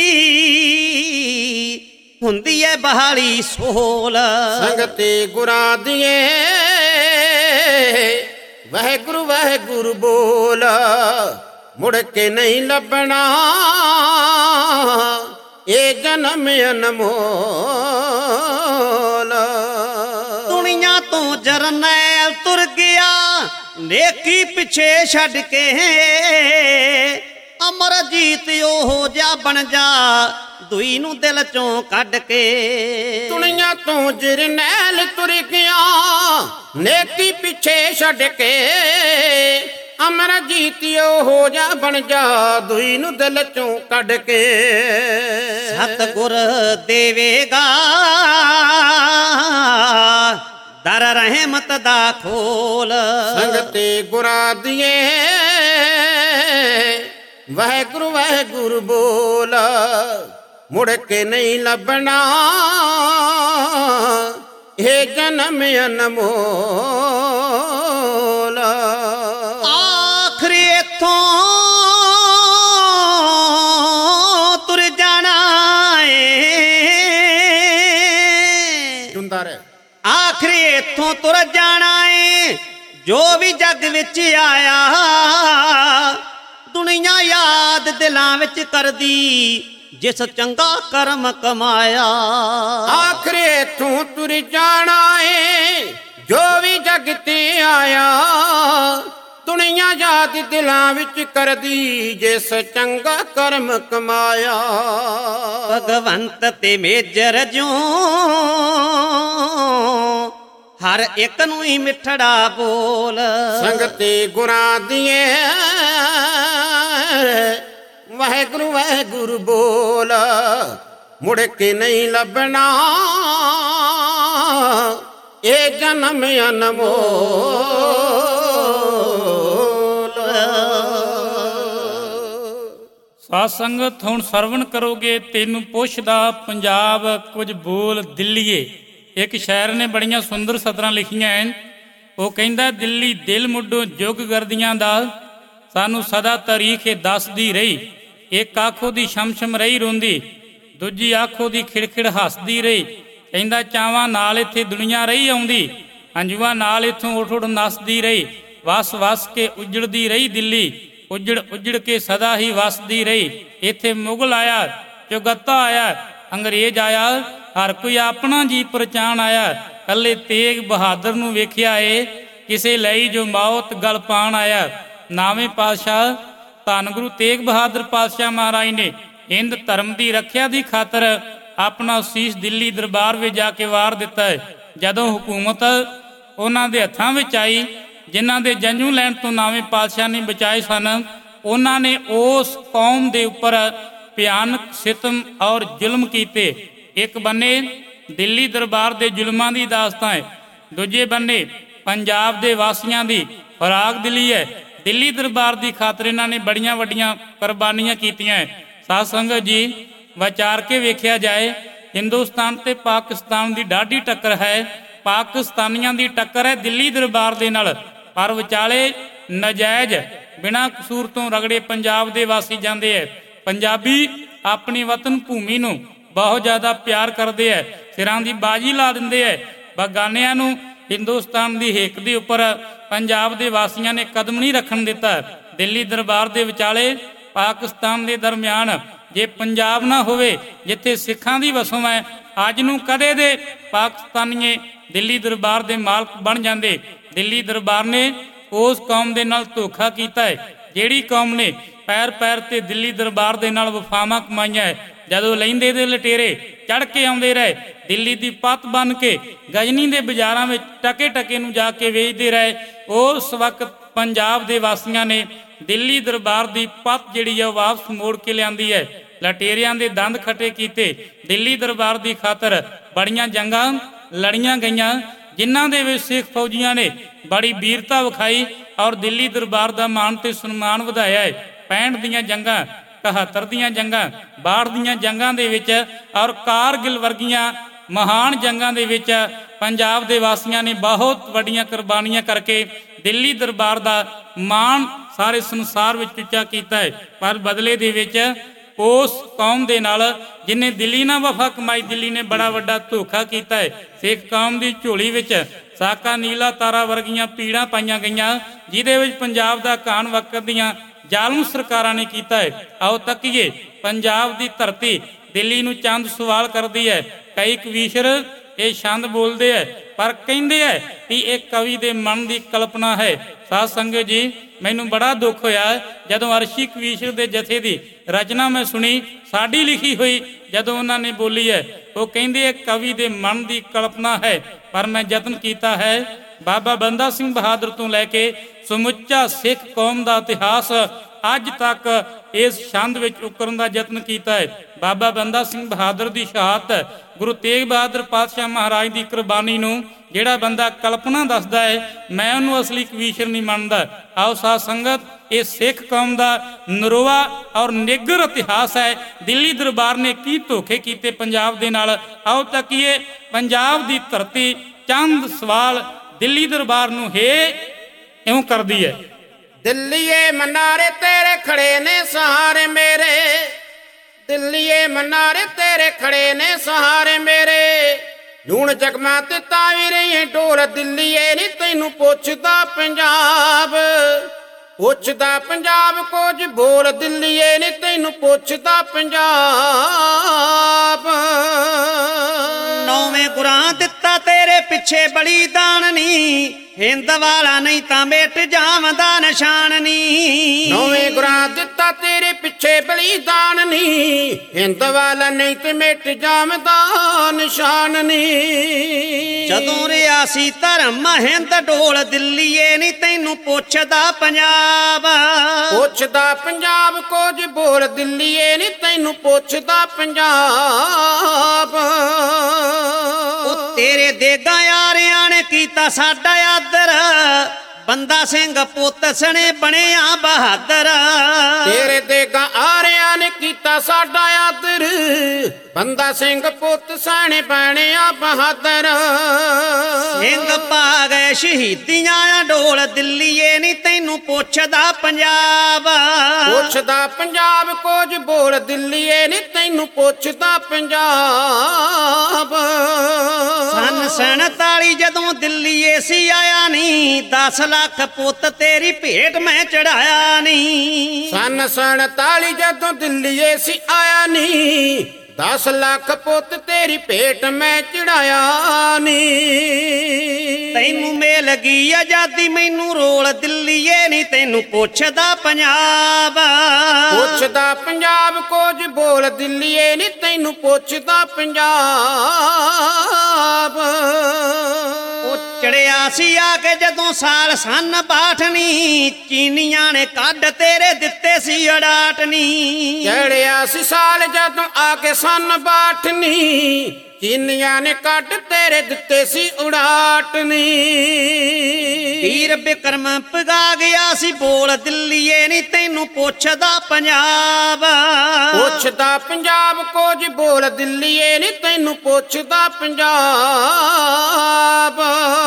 ਹੁੰਦੀ ਏ ਬਹਾਲੀ ਸੋਲ। ਸੰਗਤੇ ਗੁਰਾਂ ਦੀਏ ਵਾਹਿਗੁਰੂ ਵਾਹਿਗੁਰੂ ਬੋਲ, ਮੁੜ ਕੇ ਨਹੀਂ ਲੱਭਣਾ ਇਹ ਜਨਮ ਅਨਮੋਲ। ਦੁਨੀਆ ਤੋਂ ਜਰਨੈਲ ਤੁਰ ਗਿਆ ਨੇਕੀ ਪਿੱਛੇ ਛੱਡ ਕੇ, ਅਮਰਜੀਤ ਉਹ ਜਾ ਬਣ ਜਾ ਦੁਈ ਨੂੰ ਦਿਲ ਚੋਂ ਕੱਢ ਕੇ। ਦੁਨੀਆ ਤੋਂ ਜਰਨੈਲ ਤੁਰ ਗਿਆ ਨੇਕੀ ਪਿੱਛੇ ਛੱਡ ਕੇ, ਅਮਰਜੀਤ ਉਹ ਜਾ ਬਣ ਜਾ ਦੁਈ ਨੂੰ ਦਿਲ ਚੋਂ ਕੱਢ ਕੇ। ਸਤਿਗੁਰ ਦੇਵੇਗਾ ਦਰ ਰਹਿਮਤ ਦਾ ਖੋਲ। ਸੰਗਤੇ ਗੁਰਾਂ ਦੀਏ ਵਾਹਿਗੁਰੂ ਵਾਹਿਗੁਰੂ ਬੋਲ, ਮੁੜ ਕੇ ਨਹੀਂ ਲੱਭਣਾ ਇਹ ਜਨਮ ਅਨਮੋਲ। ਆਖਰੀ ਇੱਥੋਂ ਤੁਰ ਜਾਣਾ ਏ, ਜੁੰਦਾ ਰਹਿ। ਆਖਰੀ ਇੱਥੋਂ ਤੁਰ ਜਾਣਾ ਏ, ਜੋ ਵੀ ਜੱਗ ਵਿੱਚ ਆਇਆ ਦੁਨੀਆ ਯਾਦ ਦਿਲਾਂ ਵਿੱਚ ਕਰਦੀ, ਜਿਸ ਚੰਗਾ ਕਰਮ ਕਮਾਇਆ। ਆਖਰੇ ਤੂੰ ਤੁਰ ਜਾਣਾ ਏ, ਜੋ ਵੀ ਜਗ ਤੇ ਆਇਆ ਦੁਨੀਆ ਯਾਦ ਦਿਲਾਂ ਵਿੱਚ ਕਰਦੀ, ਜਿਸ ਚੰਗਾ ਕਰਮ ਕਮਾਇਆ। ਭਗਵੰਤ ਤੇ ਮੇਜਰ ਜਿਉ ਹਰ ਇੱਕ ਨੂੰ ਹੀ ਮਿੱਠੜਾ ਬੋਲ। ਸੰਗਤੇ ਗੁਰਾਂ ਦੀਏ ਵਾਹਿਗੁਰੂ ਵਾਹਿਗੁਰੂ ਬੋਲ, ਮੁੜ ਕੇ ਨਹੀਂ ਲੱਭਣਾ ਇਹ ਜਨਮ ਅਨਮੋਲ। ਸਾਧ ਸੰਗਤ ਹੁਣ ਸਰਵਣ ਕਰੋਗੇ ਤੈਨੂੰ ਪੁੱਛਦਾ ਪੰਜਾਬ ਕੁਝ ਬੋਲ ਦਿੱਲੀਏ। ਇੱਕ ਸ਼ਾਇਰ ਨੇ ਬੜੀਆਂ ਸੁੰਦਰ ਸਤਰਾਂ ਲਿਖੀਆਂ ਹਨ। ਉਹ ਕਹਿੰਦਾ, ਦਿੱਲੀ ਦਿਲ ਮੁੱਢੋਂ ਜੁਗ ਗਰਦੀਆਂ ਦਾ ਸਾਨੂੰ ਸਦਾ ਤਾਰੀਖ ਇਹ ਦੱਸਦੀ ਰਹੀ। ਇੱਕ ਆਖੋ ਦੀ ਸ਼ਮਸ਼ਮ ਰਹੀ ਰੋਂਦੀ, ਦੂਜੀ ਆਖੋ ਦੀ ਖਿੜਖਿੜ ਹੱਸਦੀ ਰਹੀ। ਕਹਿੰਦਾ, ਚਾਵਾਂ ਨਾਲ ਇੱਥੇ ਦੁਨੀਆ ਰਹੀ ਆਉਂਦੀ, ਹੰਝੂਆਂ ਨਾਲ ਇੱਥੋਂ ਉੱਠ ਉੱਠ ਨੱਸਦੀ ਰਹੀ। ਵਸ ਵਸ ਕੇ ਉਜੜਦੀ ਰਹੀ ਦਿੱਲੀ, ਉਜੜ ਉਜੜ ਕੇ ਸਦਾ ਹੀ ਵਸਦੀ ਰਹੀ। ਇੱਥੇ ਮੁਗਲ ਆਇਆ, ਚੁਗੱਤਾ ਆਇਆ, ਅੰਗਰੇਜ਼ ਆਇਆ, ਹਰ ਕੋਈ ਆਪਣਾ ਜੀ ਪਰਚਾਣ ਆਇਆ। ਕੱਲੇ ਤੇਗ ਬਹਾਦਰ ਨੂੰ ਵੇਖਿਆ ਏ, ਕਿਸੇ ਲਈ ਜੋ ਮੌਤ ਗਲ ਪਾਣ ਆਇਆ। ਨਾਵੇਂ ਪਾਤਸ਼ਾਹ ਧੰਨ ਗੁਰੂ ਤੇਗ ਬਹਾਦਰ ਪਾਤਸ਼ਾਹ ਮਹਾਰਾਜ ਨੇ ਹਿੰਦ ਧਰਮ ਦੀ ਰੱਖਿਆ ਦੀ ਖਾਤਰ ਆਪਣਾ ਸੀਸ ਦਿੱਲੀ ਦਰਬਾਰ ਵਿੱਚ ਜਾ ਕੇ ਵਾਰ ਦਿੱਤਾ ਹੈ। ਜਦੋਂ ਹੁਕੂਮਤ ਉਹਨਾਂ ਦੇ ਹੱਥਾਂ ਵਿੱਚ ਆਈ, ਜਿਨ੍ਹਾਂ ਦੇ ਜੰਝੂ ਲੈਣ ਤੋਂ ਨਾਵੇਂ ਪਾਤਸ਼ਾਹ ਨੇ ਬਚਾਏ ਸਨ, ਉਹਨਾਂ ਨੇ ਉਸ ਕੌਮ ਦੇ ਉੱਪਰ ਭਿਆਨਕ ਸਿਤਮ ਔਰ ਜ਼ੁਲਮ ਕੀਤੇ। ਇੱਕ ਬੰਨੇ ਦਿੱਲੀ ਦਰਬਾਰ ਦੇ ਜ਼ੁਲਮਾਂ ਦੀ ਦਾਸਤਾਨ ਹੈ, ਦੂਜੇ ਬੰਨੇ ਪੰਜਾਬ ਦੇ ਵਾਸੀਆਂ ਦੀ ਫਰਾਗ ਦਿਲੀ ਹੈ। ਦਿੱਲੀ ਦਰਬਾਰ ਦੀ ਖਾਤਰ ਇਹਨਾਂ ਨੇ ਬੜੀਆਂ ਵੱਡੀਆਂ ਕੁਰਬਾਨੀਆਂ ਕੀਤੀਆਂ। ਸਾਧ ਸੰਗਤ ਜੀ, ਵਿਚਾਰ ਕੇ ਵੇਖਿਆ ਜਾਏ, ਹਿੰਦੁਸਤਾਨ ਤੇ ਪਾਕਿਸਤਾਨ ਦੀ ਡਾਢੀ ਟੱਕਰ ਹੈ। ਪਾਕਿਸਤਾਨੀਆਂ ਦੀ ਟੱਕਰ ਹੈ ਦਿੱਲੀ ਦਰਬਾਰ ਦੇ ਨਾਲ, ਪਰ ਵਿਚਾਲੇ ਨਜਾਇਜ਼ ਬਿਨਾਂ ਕਸੂਰ ਤੋਂ ਰਗੜੇ ਪੰਜਾਬ ਦੇ ਵਾਸੀ ਜਾਂਦੇ ਹੈ। ਪੰਜਾਬੀ ਆਪਣੀ ਵਤਨ ਭੂਮੀ ਨੂੰ ਬਹੁਤ ਜ਼ਿਆਦਾ ਪਿਆਰ ਕਰਦੇ ਹੈ, ਸਿਰਾਂ ਦੀ ਬਾਜੀ ਲਾ ਦਿੰਦੇ ਹੈ। ਬਗਾਨਿਆਂ ਨੂੰ ਹਿੰਦੁਸਤਾਨ ਦੀ ਹਿੱਕ ਦੇ ਉੱਪਰ ਪੰਜਾਬ ਦੇ ਵਾਸੀਆਂ ਨੇ ਕਦਮ ਨਹੀਂ ਰੱਖਣ ਦਿੱਤਾ। ਦਿੱਲੀ ਦਰਬਾਰ ਦੇ ਵਿਚਾਲੇ ਪਾਕਿਸਤਾਨ ਦੇ ਦਰਮਿਆਨ ਜੇ ਪੰਜਾਬ ਨਾ ਹੋਵੇ, ਜਿੱਥੇ ਸਿੱਖਾਂ ਦੀ ਵਸੋਂ ਹੈ, ਅੱਜ ਨੂੰ ਕਦੇ ਦੇ ਪਾਕਿਸਤਾਨੀਏ ਦਿੱਲੀ ਦਰਬਾਰ ਦੇ ਮਾਲਕ ਬਣ ਜਾਂਦੇ। ਦਿੱਲੀ ਦਰਬਾਰ ਨੇ ਉਸ ਕੌਮ ਦੇ ਨਾਲ ਧੋਖਾ ਕੀਤਾ ਹੈ, ਜਿਹੜੀ ਕੌਮ ਨੇ ਪੈਰ ਪੈਰ ਤੇ ਦਿੱਲੀ ਦਰਬਾਰ ਦੇ ਨਾਲ ਵਫਾਵਾਂ ਕਮਾਈਆਂ ਹੈ। ਜਦੋਂ ਲੈਂਦੇ ਦੇ ਲਟੇਰੇ ਚੜ ਕੇ ਆਉਂਦੇ ਰਹੇ, ਦਿੱਲੀ ਦੀ ਪੱਤ ਬਣ ਕੇ ਗਜਨੀ ਦੇ ਬਾਜ਼ਾਰਾਂ ਵਿੱਚ ਟਕੇ ਟਕੇ ਨੂੰ ਜਾ ਕੇ ਵੇਚਦੇ ਰਹੇ। ਉਸ ਵਕਤ ਪੰਜਾਬ ਦੇ ਵਾਸੀਆਂ ਨੇ ਦਿੱਲੀ ਦਰਬਾਰ ਦੀ ਪੱਤ ਜਿਹੜੀ ਹੈ ਉਹ ਵਾਪਸ ਮੋੜ ਕੇ ਲਿਆਂਦੀ ਹੈ। ਲਟੇਰਿਆਂ ਦੇ ਦੰਦ ਖੱਟੇ ਕੀਤੇ। ਦਿੱਲੀ ਦਰਬਾਰ ਦੀ ਖਾਤਰ ਬੜੀਆਂ ਜੰਗਾਂ ਲੜੀਆਂ ਗਈਆਂ, ਜਿਨ੍ਹਾਂ ਦੇ ਵਿੱਚ ਸਿੱਖ ਫੌਜੀਆਂ ਨੇ ਬੜੀ ਵੀਰਤਾ ਵਿਖਾਈ ਔਰ ਦਿੱਲੀ ਦਰਬਾਰ ਦਾ ਮਾਣ ਤੇ ਸਨਮਾਨ ਵਧਾਇਆ ਹੈ। ਪੈਂਹਠ ਦੀਆਂ ਜੰਗਾਂ, ਇਕਹੱਤਰ ਦੀਆਂ ਜੰਗਾਂ, ਬਾਹਠ ਦੀਆਂ ਜੰਗਾਂ ਦੇ ਵਿੱਚ ਔਰ ਕਾਰਗਿਲ ਵਰਗੀਆਂ ਮਹਾਨ ਜੰਗਾਂ ਦੇ ਵਿੱਚ ਪੰਜਾਬ ਦੇ ਵਾਸੀਆਂ ਨੇ ਬਹੁਤ ਵੱਡੀਆਂ ਕੁਰਬਾਨੀਆਂ ਕਰਕੇ ਦਿੱਲੀ ਦਰਬਾਰ ਦਾ ਮਾਣ ਸਾਰੇ ਸੰਸਾਰ ਵਿੱਚ ਉੱਚਾ ਕੀਤਾ ਹੈ। ਪਰ ਬਦਲੇ ਦੇ ਵਿੱਚ ਉਸ ਕੌਮ ਦੇ ਨਾਲ ਜਿਹਨੇ ਦਿੱਲੀ ਨਾਲ ਵਫਾ ਕਮਾਈ, ਦਿੱਲੀ ਨੇ ਬੜਾ ਵੱਡਾ ਧੋਖਾ ਕੀਤਾ ਹੈ। ਸਿੱਖ ਕੌਮ ਦੀ ਝੋਲੀ ਵਿੱਚ ਸਾਕਾ ਨੀਲਾ ਤਾਰਾ ਵਰਗੀਆਂ ਪੀੜਾਂ ਪਾਈਆਂ ਗਈਆਂ, ਜਿਹਦੇ ਵਿੱਚ ਪੰਜਾਬ ਦਾ ਕਾਣ ਵਕਤ ਦੀਆਂ ਜ਼ਾਲਮ ਸਰਕਾਰਾਂ ਨੇ ਕੀਤਾ ਹੈ। ਆਓ ਤੱਕੀਏ, ਪੰਜਾਬ ਦੀ ਧਰਤੀ ਦਿੱਲੀ ਨੂੰ ਚੰਦ ਸਵਾਲ ਕਰਦੀ ਹੈ। ਕਈ ਕਵੀਸ਼ਰ ਇਹ ਛੰਦ ਬੋਲਦੇ ਹੈ, ਪਰ ਕਹਿੰਦੇ ਹੈ ਕਿ ਇਹ ਕਵੀ ਦੇ ਮਨ ਦੀ ਕਲਪਨਾ ਹੈ। ਸਾਧ ਸੰਗਤ ਜੀ, ਮੈਨੂੰ ਬੜਾ ਦੁੱਖ ਹੋਇਆ ਜਦੋਂ ਅਰਸ਼ੀ ਕਵੀਸ਼ਰ ਦੇ ਜਥੇ ਦੀ ਰਚਨਾ ਮੈਂ ਸੁਣੀ, ਸਾਡੀ ਲਿਖੀ ਹੋਈ, ਜਦੋਂ ਉਹਨਾਂ ਨੇ ਬੋਲੀ ਹੈ। ਉਹ ਕਹਿੰਦੇ ਕਵੀ ਦੇ ਮਨ ਦੀ ਕਲਪਨਾ ਹੈ, ਪਰ ਮੈਂ ਯਤਨ ਕੀਤਾ ਹੈ। ਬਾਬਾ ਬੰਦਾ ਸਿੰਘ ਬਹਾਦਰ ਤੋਂ ਲੈ ਕੇ ਸਮੁੱਚਾ ਸਿੱਖ ਕੌਮ ਦਾ ਇਤਿਹਾਸ ਅੱਜ ਤੱਕ ਇਸ ਛੰਦ ਵਿੱਚ ਉਕਰਨ ਦਾ ਯਤਨ ਕੀਤਾ ਹੈ। ਬਾਬਾ ਬੰਦਾ ਸਿੰਘ ਬਹਾਦਰ ਦੀ ਸ਼ਹਾਦਤ, ਗੁਰੂ ਤੇਗ ਬਹਾਦਰ ਪਾਤਸ਼ਾਹ ਮਹਾਰਾਜ ਦੀ ਕੁਰਬਾਨੀ ਨੂੰ ਜਿਹੜਾ ਬੰਦਾ ਕਲਪਨਾ ਦੱਸਦਾ ਹੈ, ਮੈਂ ਉਹਨੂੰ ਅਸਲੀ ਕਵੀਸ਼ਰ ਨਹੀਂ ਮੰਨਦਾ। ਆਓ ਸਾਧ ਸੰਗਤ, ਇਹ ਸਿੱਖ ਕੌਮ ਦਾ ਨਰੋਆ ਔਰ ਨਿੱਘਰ ਇਤਿਹਾਸ ਹੈ। ਦਿੱਲੀ ਦਰਬਾਰ ਨੇ ਕੀ ਧੋਖੇ ਕੀਤੇ ਪੰਜਾਬ ਦੇ ਨਾਲ, ਆਓ ਤੱਕੀਏ। ਪੰਜਾਬ ਦੀ ਧਰਤੀ ਚੰਦ ਸਵਾਲ ਦਿੱਲੀ ਦਰਬਾਰ ਨੂੰ ਹੇ ਇਉਂ ਕਰਦੀ ਹੈ। ਦਿੱਲੀਏ ਮਨਾਰੇ ਤੇਰੇ ਖੜੇ ਨੇ ਸਹਾਰੇ ਮੇਰੇ, ਦਿੱਲੀਏ ਮਨਾਰੇ ਤੇਰੇ ਖੜੇ ਨੇ ਸਹਾਰੇ ਮੇਰੇ, ਲੂਣ ਜਗਮਾ ਤੇ ਤਾਵੀ ਰਹੀ ਢੋਲ ਦਿੱਲੀਏ ਨੀ ਤੈਨੂੰ ਪੁੱਛਦਾ ਪੰਜਾਬ, ਪੁੱਛਦਾ ਪੰਜਾਬ ਕੁਝ ਬੋਲ ਦਿੱਲੀਏ ਨੀ ਤੈਨੂੰ ਪੁੱਛਦਾ ਪੰਜਾਬ। ਨੌਵੇਂ ਗੁਰਾਂ ਦਿੱਤਾ ਤੇਰੇ ਪਿੱਛੇ ਬਲੀਦਾਨ ਨੀ, ਹਿੰਦ ਵਾਲਾ ਨਹੀਂ ਤਾਂ ਮਿਟ ਜਾਵਦਾ ਨਿਸ਼ਾਨ ਨੀ। ਨੌਵੇਂ ਗੁਰਾਂ ਦਿੱਤਾ ਤੇਰੇ ਪਿੱਛੇ ਬਲੀਦਾਨ ਨੀ, ਹਿੰਦ ਵਾਲਾ ਨਹੀਂ ਤੇ ਮਿਟ ਜਾਵਦਾ ਨਿਸ਼ਾਨ ਨੀ। ਜਦੋਂ ਰਿਆਸੀ ਧਰਮ ਹਿੰਦ ਢੋਲ ਦਿੱਲੀਏ ਨੀ ਤੈਨੂੰ ਪੁੱਛਦਾ ਪੰਜਾਬ, ਪੁੱਛਦਾ ਪੰਜਾਬ ਕੁਝ ਬੋਲ ਦਿੱਲੀਏ ਨੀ ਤੈਨੂੰ ਪੁੱਛਦਾ ਪੰਜਾਬ। ਉਹ ਤੇਰੇ ਦੇਗਾ ਯਾਰਿਆਂ ਨੇ ਕੀਤਾ ਸਾਡਾ ਆਦਰ, ਬੰਦਾ ਸਿੰਘ ਪੁੱਤ ਸਣੇ ਬਣਿਆ ਬਹਾਦਰ। ਤੇਰੇ ਦੇਗਾ ਆਰਿਆਂ ਨੇ ਕੀਤਾ ਸਾਡਾ ਆਦਰ, ਬੰਦਾ ਸਿੰਘ ਪੁੱਤ ਸਣੇ ਬਣਿਆ ਬਹਾਦਰ। ਸਿੰਘ ਪਾ ਗਏ ਸ਼ਹੀਦੀਆਂ ਢੋਲ ਦਿੱਲੀਏ ਨੀ ਤੈਨੂੰ ਪੁੱਛਦਾ ਪੰਜਾਬ, ਪੁੱਛਦਾ ਪੰਜਾਬ ਕੁਝ ਬੋਲ ਦਿੱਲੀਏ ਨੀ ਤੈਨੂੰ ਪੁੱਛਦਾ ਪੰਜਾਬ। ਸੰਨ ਸੰਤਾਲੀ ਜਦੋਂ ਦਿੱਲੀਏ ਸੀ ਆਇਆ ਨੀ, ਦਸ ਲੱਖ ਪੁੱਤ ਤੇਰੀ ਭੇਟ ਮੈਂ ਚੜਾਇਆ ਨੀ। ਸੰਨ ਸੰਤਾਲੀ ਜਦੋਂ ਦਿੱਲੀਏ ਸੀ ਆਇਆ ਨੀ, ਦਸ ਲੱਖ ਪੁੱਤ ਤੇਰੀ ਭੇਟ ਮੈਂ ਚੜਾਇਆ ਨੀ। ਤੈਨੂੰ ਮਿਲ ਗਈ ਆਜ਼ਾਦੀ ਮੈਨੂੰ ਰੋਲ ਦਿੱਲੀਏ ਨੀ ਤੈਨੂੰ ਪੁੱਛਦਾ ਪੰਜਾਬ, ਪੁੱਛਦਾ ਪੰਜਾਬ ਕੁਝ ਬੋਲ ਦਿੱਲੀਏ ਨੀ ਤੈਨੂੰ ਪੁੱਛਦਾ ਪੰਜਾਬ। ਉਹ ਚੜਿਆ ਸੀ ਆ ਕੇ ਜਦੋਂ ਸਾਲ ਸੰਨ ਬਾਹਠ ਨੀ, ਚੀਨੀਆਂ ਨੇ ਕੱਢ ਤੇਰੇ ਦਿੱਤੇ ਸੀ ਅਡਾਟ ਨੀ। ਚੜਿਆ ਸੀ ਸਾਲ ਜਦੋਂ ਆ ਕੇ ਸੰਨ ਬਾਹਠ ਨੀ, ਚੀਨੀਆਂ ਨੇ ਕੱਢ ਤੇਰੇ ਦਿੱਤੇ ਸੀ ਉਡਾਟ ਨੀ। ਵੀਰ ਬਿਕਰਮ ਪਗਾ ਗਿਆ ਸੀ ਬੋਲ ਦਿੱਲੀਏ ਨੀ ਤੈਨੂੰ ਪੁੱਛਦਾ ਪੰਜਾਬ, ਪੁੱਛਦਾ ਪੰਜਾਬ ਕੁਝ ਬੋਲ ਦਿੱਲੀਏ ਨੀ ਤੈਨੂੰ ਪੁੱਛਦਾ ਪੰਜਾਬ।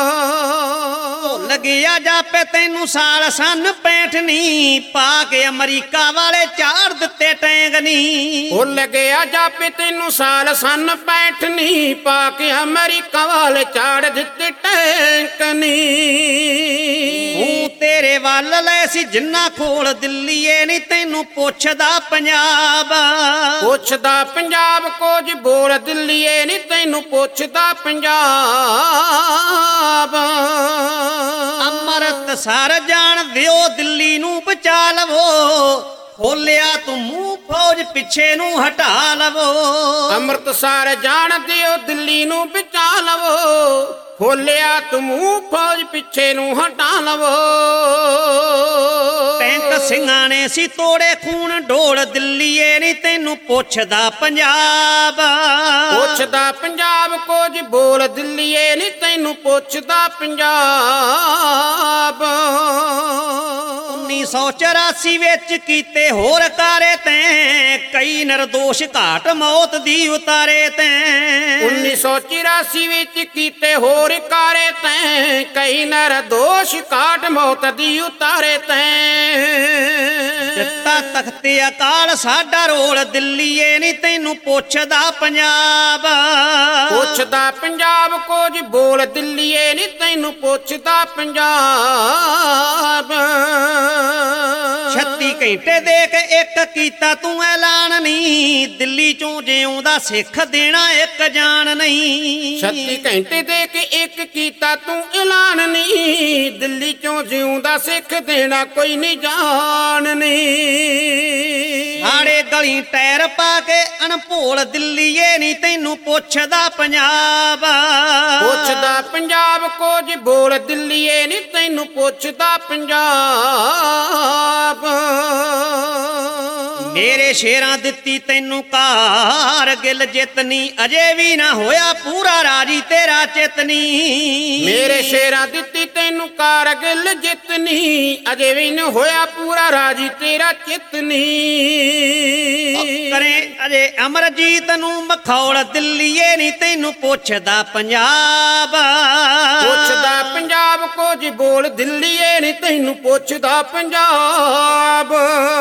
ਲੱਗਿਆ ਜਾਪੇ ਤੈਨੂੰ ਸਾਲ ਸੰਨ ਪੈਂਠ ਨੀ, ਪਾ ਕੇ ਅਮਰੀਕਾ ਵਾਲੇ ਚਾੜ ਦਿੱਤੇ ਟੈਂਗ ਨੀ। ਭੁੱਲ ਗਿਆ ਜਾਪੇ ਤੈਨੂੰ ਸਾਲ ਸੰਨ ਪੈਂਠ ਨੀ, ਪਾ ਕੇ ਅਮਰੀਕਾ ਵਾਲੇ ਚਾੜ ਦਿੱਤੇ ਟੈਂਕ ਨੀ। ਹੂੰ ਤੇਰੇ ਵੱਲ ਲੈ ਸੀ ਜਿੰਨਾ ਖੋਲ ਦਿੱਲੀਏ ਨੀ ਤੈਨੂੰ ਪੁੱਛਦਾ ਪੰਜਾਬ, ਪੁੱਛਦਾ ਪੰਜਾਬ ਕੁਝ ਬੋਲ ਦਿੱਲੀਏ ਨੀ ਤੈਨੂੰ ਪੁੱਛਦਾ ਪੰਜਾਬ। ਅੰਮ੍ਰਿਤਸਰ ਜਾਣ ਦਿਓ ਦਿੱਲੀ ਨੂੰ ਬਚਾ ਲਵੋ, ਖੋਲਿਆ ਤੂੰ ਮੂੰਹ ਫੌਜ ਪਿੱਛੇ ਨੂੰ ਹਟਾ ਲਵੋ। ਅੰਮ੍ਰਿਤਸਰ ਜਾਣ ਦਿਓ ਦਿੱਲੀ ਨੂੰ ਬਚਾ ਲਵੋ, ਖੋਲਿਆ ਤੂੰ ਮੂੰਹ ਫੌਜ ਪਿੱਛੇ ਨੂੰ ਹਟਾ ਲਵੋ। ਟੈਂਕ ਸਿੰਘਾਂ ਨੇ ਸੀ ਤੋੜੇ ਖੂਨ ਢੋਲ ਦਿੱਲੀਏ ਨੀ ਤੈਨੂੰ ਪੁੱਛਦਾ ਪੰਜਾਬ, ਪੁੱਛਦਾ ਪੰਜਾਬ ਕੁਝ ਬੋਲ ਦਿੱਲੀਏ ਨੀ ਤੈਨੂੰ ਪੁੱਛਦਾ ਪੰਜਾਬ। ਉੱਨੀ ਸੌ ਚੁਰਾਸੀ ਵਿੱਚ ਕੀਤੇ ਹੋਰ ਕਾਰੇ ਤੈਂ, ਕਈ ਨਿਰਦੋਸ਼ ਘਾਟ ਮੌਤ ਦੀ ਉਤਾਰੇ ਤੈਂ। ਉੱਨੀ ਸੌ ਚੁਰਾਸੀ ਵਿੱਚ ਕੀਤੇ ਹੋਰ ਕਾਰੇ ਤੈਂ, ਕਈ ਨਿਰਦੋਸ਼ ਘਾਟ ਮੌਤ ਦੀ ਉਤਾਰੇ ਤੈਂ। ਦਿੱਤਾ ਤਖਤੇ ਅਕਾਲ ਸਾਡਾ ਰੋਲ ਦਿੱਲੀਏ ਨੀ ਤੈਨੂੰ ਪੁੱਛਦਾ ਪੰਜਾਬ, ਪੁੱਛਦਾ ਪੰਜਾਬ ਕੁਝ ਬੋਲ ਦਿੱਲੀਏ ਨੀ ਤੈਨੂੰ ਪੁੱਛਦਾ ਪੰਜਾਬ। ਛੱਤੀ ਘੰਟੇ ਦੇ ਕੇ ਇੱਕ ਕੀਤਾ ਤੂੰ ਐਲਾਨ ਨੀ, ਦਿੱਲੀ ਚੋਂ ਜਿਉਂਦਾ ਸਿੱਖ ਦੇਣਾ ਇੱਕ ਜਾਨ ਨਹੀਂ। ਛੱਤੀ ਘੰਟੇ ਦੇ ਕੇ ਇੱਕ ਕੀਤਾ ਤੂੰ ਐਲਾਨ ਨੀ, ਦਿੱਲੀ ਚੋਂ ਜਿਉਂਦਾ ਸਿੱਖ ਦੇਣਾ ਕੋਈ ਨਹੀਂ ਜਾਨ ਨਹੀਂ। ਹਾੜੇ ਗਲੀ ਟਾਇਰ ਪਾ ਕੇ ਅਣਭੋਲ ਦਿੱਲੀਏ ਨੀ ਤੈਨੂੰ ਪੁੱਛਦਾ ਪੰਜਾਬ, ਪੁੱਛਦਾ ਪੰਜਾਬ ਕੁਝ ਬੋਲ ਦਿੱਲੀਏ ਨੀ ਤੈਨੂੰ ਪੁੱਛਦਾ ਪੰਜਾਬ। ਮੇਰੇ ਸ਼ੇਰਾਂ ਦਿੱਤੀ ਤੈਨੂੰ ਕਾਰਗਿਲ ਜਿੱਤਨੀ, ਅਜੇ ਵੀ ਨਾ ਹੋਇਆ ਪੂਰਾ ਰਾਜੀ ਤੇਰਾ ਚਿਤਨੀ। ਮੇਰੇ ਸ਼ੇਰਾਂ ਦਿੱਤੀ ਤੈਨੂੰ ਕਾਰਗਿਲ ਜਿੱਤਨੀ, ਅਜੇ ਵੀ ਨਾ ਹੋਇਆ ਪੂਰਾ ਰਾਜੀ ਤੇਰਾ ਚਿਤਨੀ। ਕਰੇ ਅਜੇ ਅਮਰਜੀਤ ਨੂੰ ਮਖੌਲ, ਦਿੱਲੀਏ ਨੀ ਤੈਨੂੰ ਪੁੱਛਦਾ ਪੰਜਾਬ। ਪੁੱਛਦਾ ਪੰਜਾਬ ਕੁਝ ਬੋਲ, ਦਿੱਲੀਏ ਨੀ ਤੈਨੂੰ ਪੁੱਛਦਾ ਪੰਜਾਬ।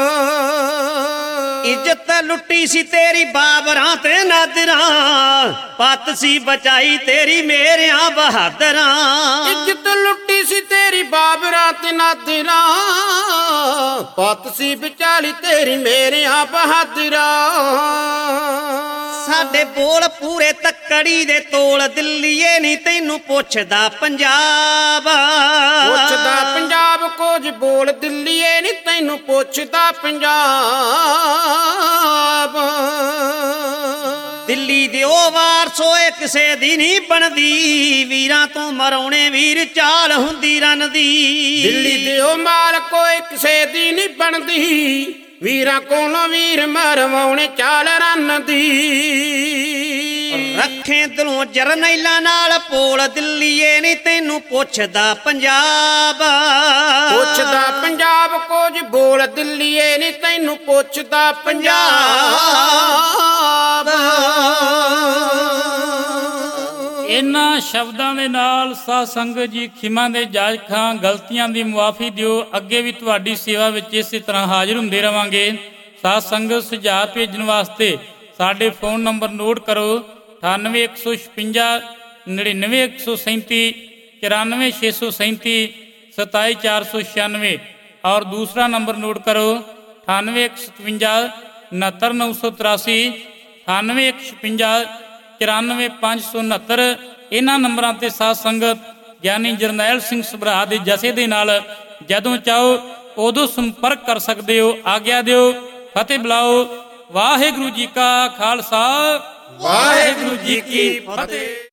ਇੱਜ਼ਤ ਲੁੱਟੀ ਸੀ ਤੇਰੀ ਬਾਬਰਾਂ ਤੇ ਨਾਦਰਾਂ, ਪੱਤ ਸੀ ਬਚਾਈ ਤੇਰੀ ਮੇਰਿਆਂ ਬਹਾਦਰਾਂ। ਇੱਜ਼ਤ ਲੁੱਟੀ ਸੀ ਤੇਰੀ ਬਾਬਰਾਂ ਤੇ ਨਾਦਰਾਂ, ਪੱਤ ਸੀ ਵਿਚਾਲੀ ਤੇਰੀ ਮੇਰਿਆਂ ਬਹਾਦਰਾਂ। ਸਾਡੇ ਬੋਲ ਪੂਰੇ ਤੱਕੜੀ ਦੇ ਤੋਲ, ਦਿੱਲੀਏ ਨੀ ਤੈਨੂੰ ਪੁੱਛਦਾ ਪੰਜਾਬ। ਪੁੱਛਦਾ ਪੰਜਾਬ ਕੁਝ ਬੋਲ, ਦਿੱਲੀਏ ਨੀ ਤੈਨੂੰ ਪੁੱਛਦਾ ਪੰਜਾਬ। ਦਿੱਲੀ ਦੇ ਉਹ ਵਾਰ ਸੋਏ ਕਿਸੇ ਦੀ ਨਹੀਂ ਬਣਦੀ, ਵੀਰਾਂ ਤੋਂ ਮਰਾਉਣੇ ਵੀਰ ਚਾਲ ਹੁੰਦੀ ਰਨ ਦੀ। ਦਿੱਲੀ ਦੇ ਉਹ ਮਾਲ ਕੋਈ ਕਿਸੇ ਦੀ ਨਹੀਂ ਬਣਦੀ, ਵੀਰਾਂ ਕੋਲੋਂ ਵੀਰ ਮਰਵਾਉਣੇ ਚਾਲ ਰਨ ਦੀ। ਰੱਖੇ ਦਿਲੋਂ ਜਰਨੈਲਾਂ ਨਾਲ ਪੋਲ, ਦਿੱਲੀਏ ਨੀ ਤੈਨੂੰ ਪੁੱਛਦਾ ਪੰਜਾਬ। ਪੁੱਛਦਾ ਪੰਜਾਬ ਕੁਝ ਬੋਲ, ਦਿੱਲੀਏ ਨੀ ਤੈਨੂੰ ਪੁੱਛਦਾ ਪੰਜਾਬ। ਇਹਨਾਂ ਸ਼ਬਦਾਂ ਦੇ ਨਾਲ ਸਾਧ ਸੰਗਤ ਜੀ ਖਿਮਾ ਦੇ ਜਾਜ ਖਾਂ, ਗਲਤੀਆਂ ਦੀ ਮੁਆਫੀ ਦਿਓ। ਅੱਗੇ ਵੀ ਤੁਹਾਡੀ ਸੇਵਾ ਵਿੱਚ ਇਸੇ ਤਰ੍ਹਾਂ ਹਾਜ਼ਰ ਹੁੰਦੇ ਰਵਾਂਗੇ। ਸਾਧ ਸੰਗਤ ਸੁਝਾਅ ਭੇਜਣ ਵਾਸਤੇ ਸਾਡੇ ਫੋਨ ਨੰਬਰ ਨੋਟ ਕਰੋ, ਅਠਾਨਵੇਂ ਇੱਕ ਸੌ ਛਪੰਜਾ ਨੜਿਨਵੇਂ ਇੱਕ ਸੌ ਸੈਂਤੀ ਚੁਰਾਨਵੇਂ ਛੇ ਸੌ ਸੈਂਤੀ ਸਤਾਈ ਚਾਰ ਸੌ ਛਿਆਨਵੇਂ। और दूसरा नंबर नोट करो, अठानवे एक सतवंजा उनहत्तर नौ सौ तिरासी, अठानवे एक छपंजा चौरानवे पाँच सौ उनहत्तर। इन्हां नंबरां ते साध संगत ਗਿਆਨੀ ਜਰਨੈਲ ਸਿੰਘ ਸਭਰਾ ਦੇ ਜਥੇ ਦੇ ਨਾਲ ਜਦੋਂ ਚਾਹੋ ਉਦੋਂ ਸੰਪਰਕ ਕਰ ਸਕਦੇ ਹੋ। ਆਗਿਆ ਦਿਓ, ਫਤਿਹ ਬੁਲਾਓ। ਵਾਹਿਗੁਰੂ ਜੀ ਕਾ ਖਾਲਸਾ, ਵਾਹਿਗੁਰੂ ਜੀ ਕੀ ਫਤਿਹ।